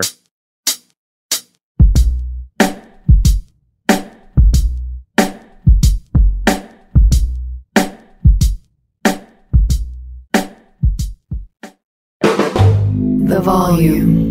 The volume.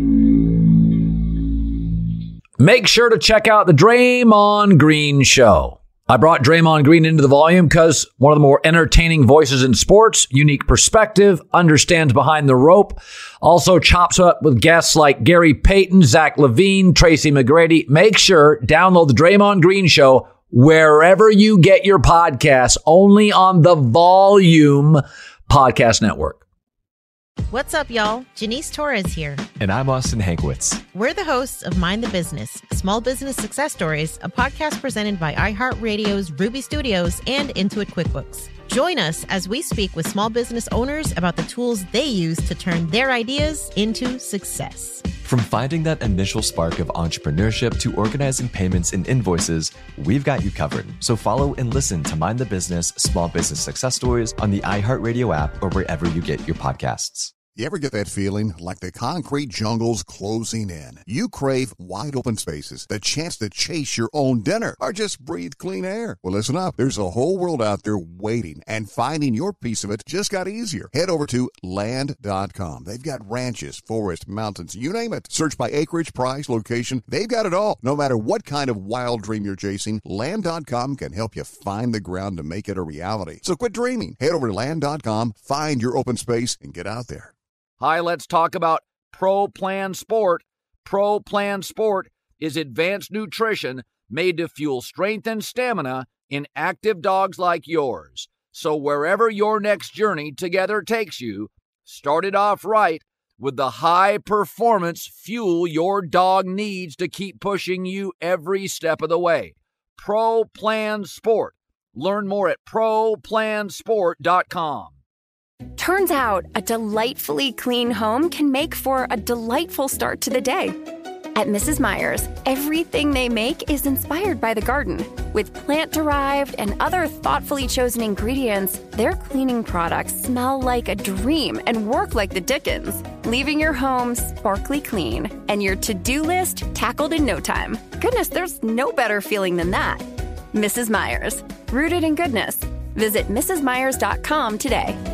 Make sure to check out the Draymond Green Show. I brought Draymond Green into the volume because one of the more entertaining voices in sports, unique perspective, understands behind the rope, also chops up with guests like Gary Payton, Zach LaVine, Tracy McGrady. Make sure download the Draymond Green Show wherever you get your podcasts, only on the Volume Podcast Network. What's up, y'all? Janice Torres here. And I'm Austin Hankwitz. We're the hosts of Mind the Business, Small Business Success Stories, a podcast presented by iHeartRadio's Ruby Studios and Intuit QuickBooks. Join us as we speak with small business owners about the tools they use to turn their ideas into success. From finding that initial spark of entrepreneurship to organizing payments and invoices, we've got you covered. So follow and listen to Mind the Business, Small Business Success Stories on the iHeartRadio app or wherever you get your podcasts. You ever get that feeling like the concrete jungle's closing in? You crave wide open spaces, the chance to chase your own dinner, or just breathe clean air. Well, listen up. There's a whole world out there waiting, and finding your piece of it just got easier. Head over to Land.com. They've got ranches, forests, mountains, you name it. Search by acreage, price, location. They've got it all. No matter what kind of wild dream you're chasing, Land.com can help you find the ground to make it a reality. So quit dreaming. Head over to Land.com, find your open space, and get out there. Hi, let's talk about Pro Plan Sport. Pro Plan Sport is advanced nutrition made to fuel strength and stamina in active dogs like yours. So wherever your next journey together takes you, start it off right with the high-performance fuel your dog needs to keep pushing you every step of the way. Pro Plan Sport. Learn more at ProPlansport.com. Turns out, a delightfully clean home can make for a delightful start to the day. At Mrs. Meyer's, everything they make is inspired by the garden. With plant-derived and other thoughtfully chosen ingredients, their cleaning products smell like a dream and work like the Dickens, leaving your home sparkly clean and your to-do list tackled in no time. Goodness, there's no better feeling than that. Mrs. Meyer's, rooted in goodness. Visit mrsmeyers.com today.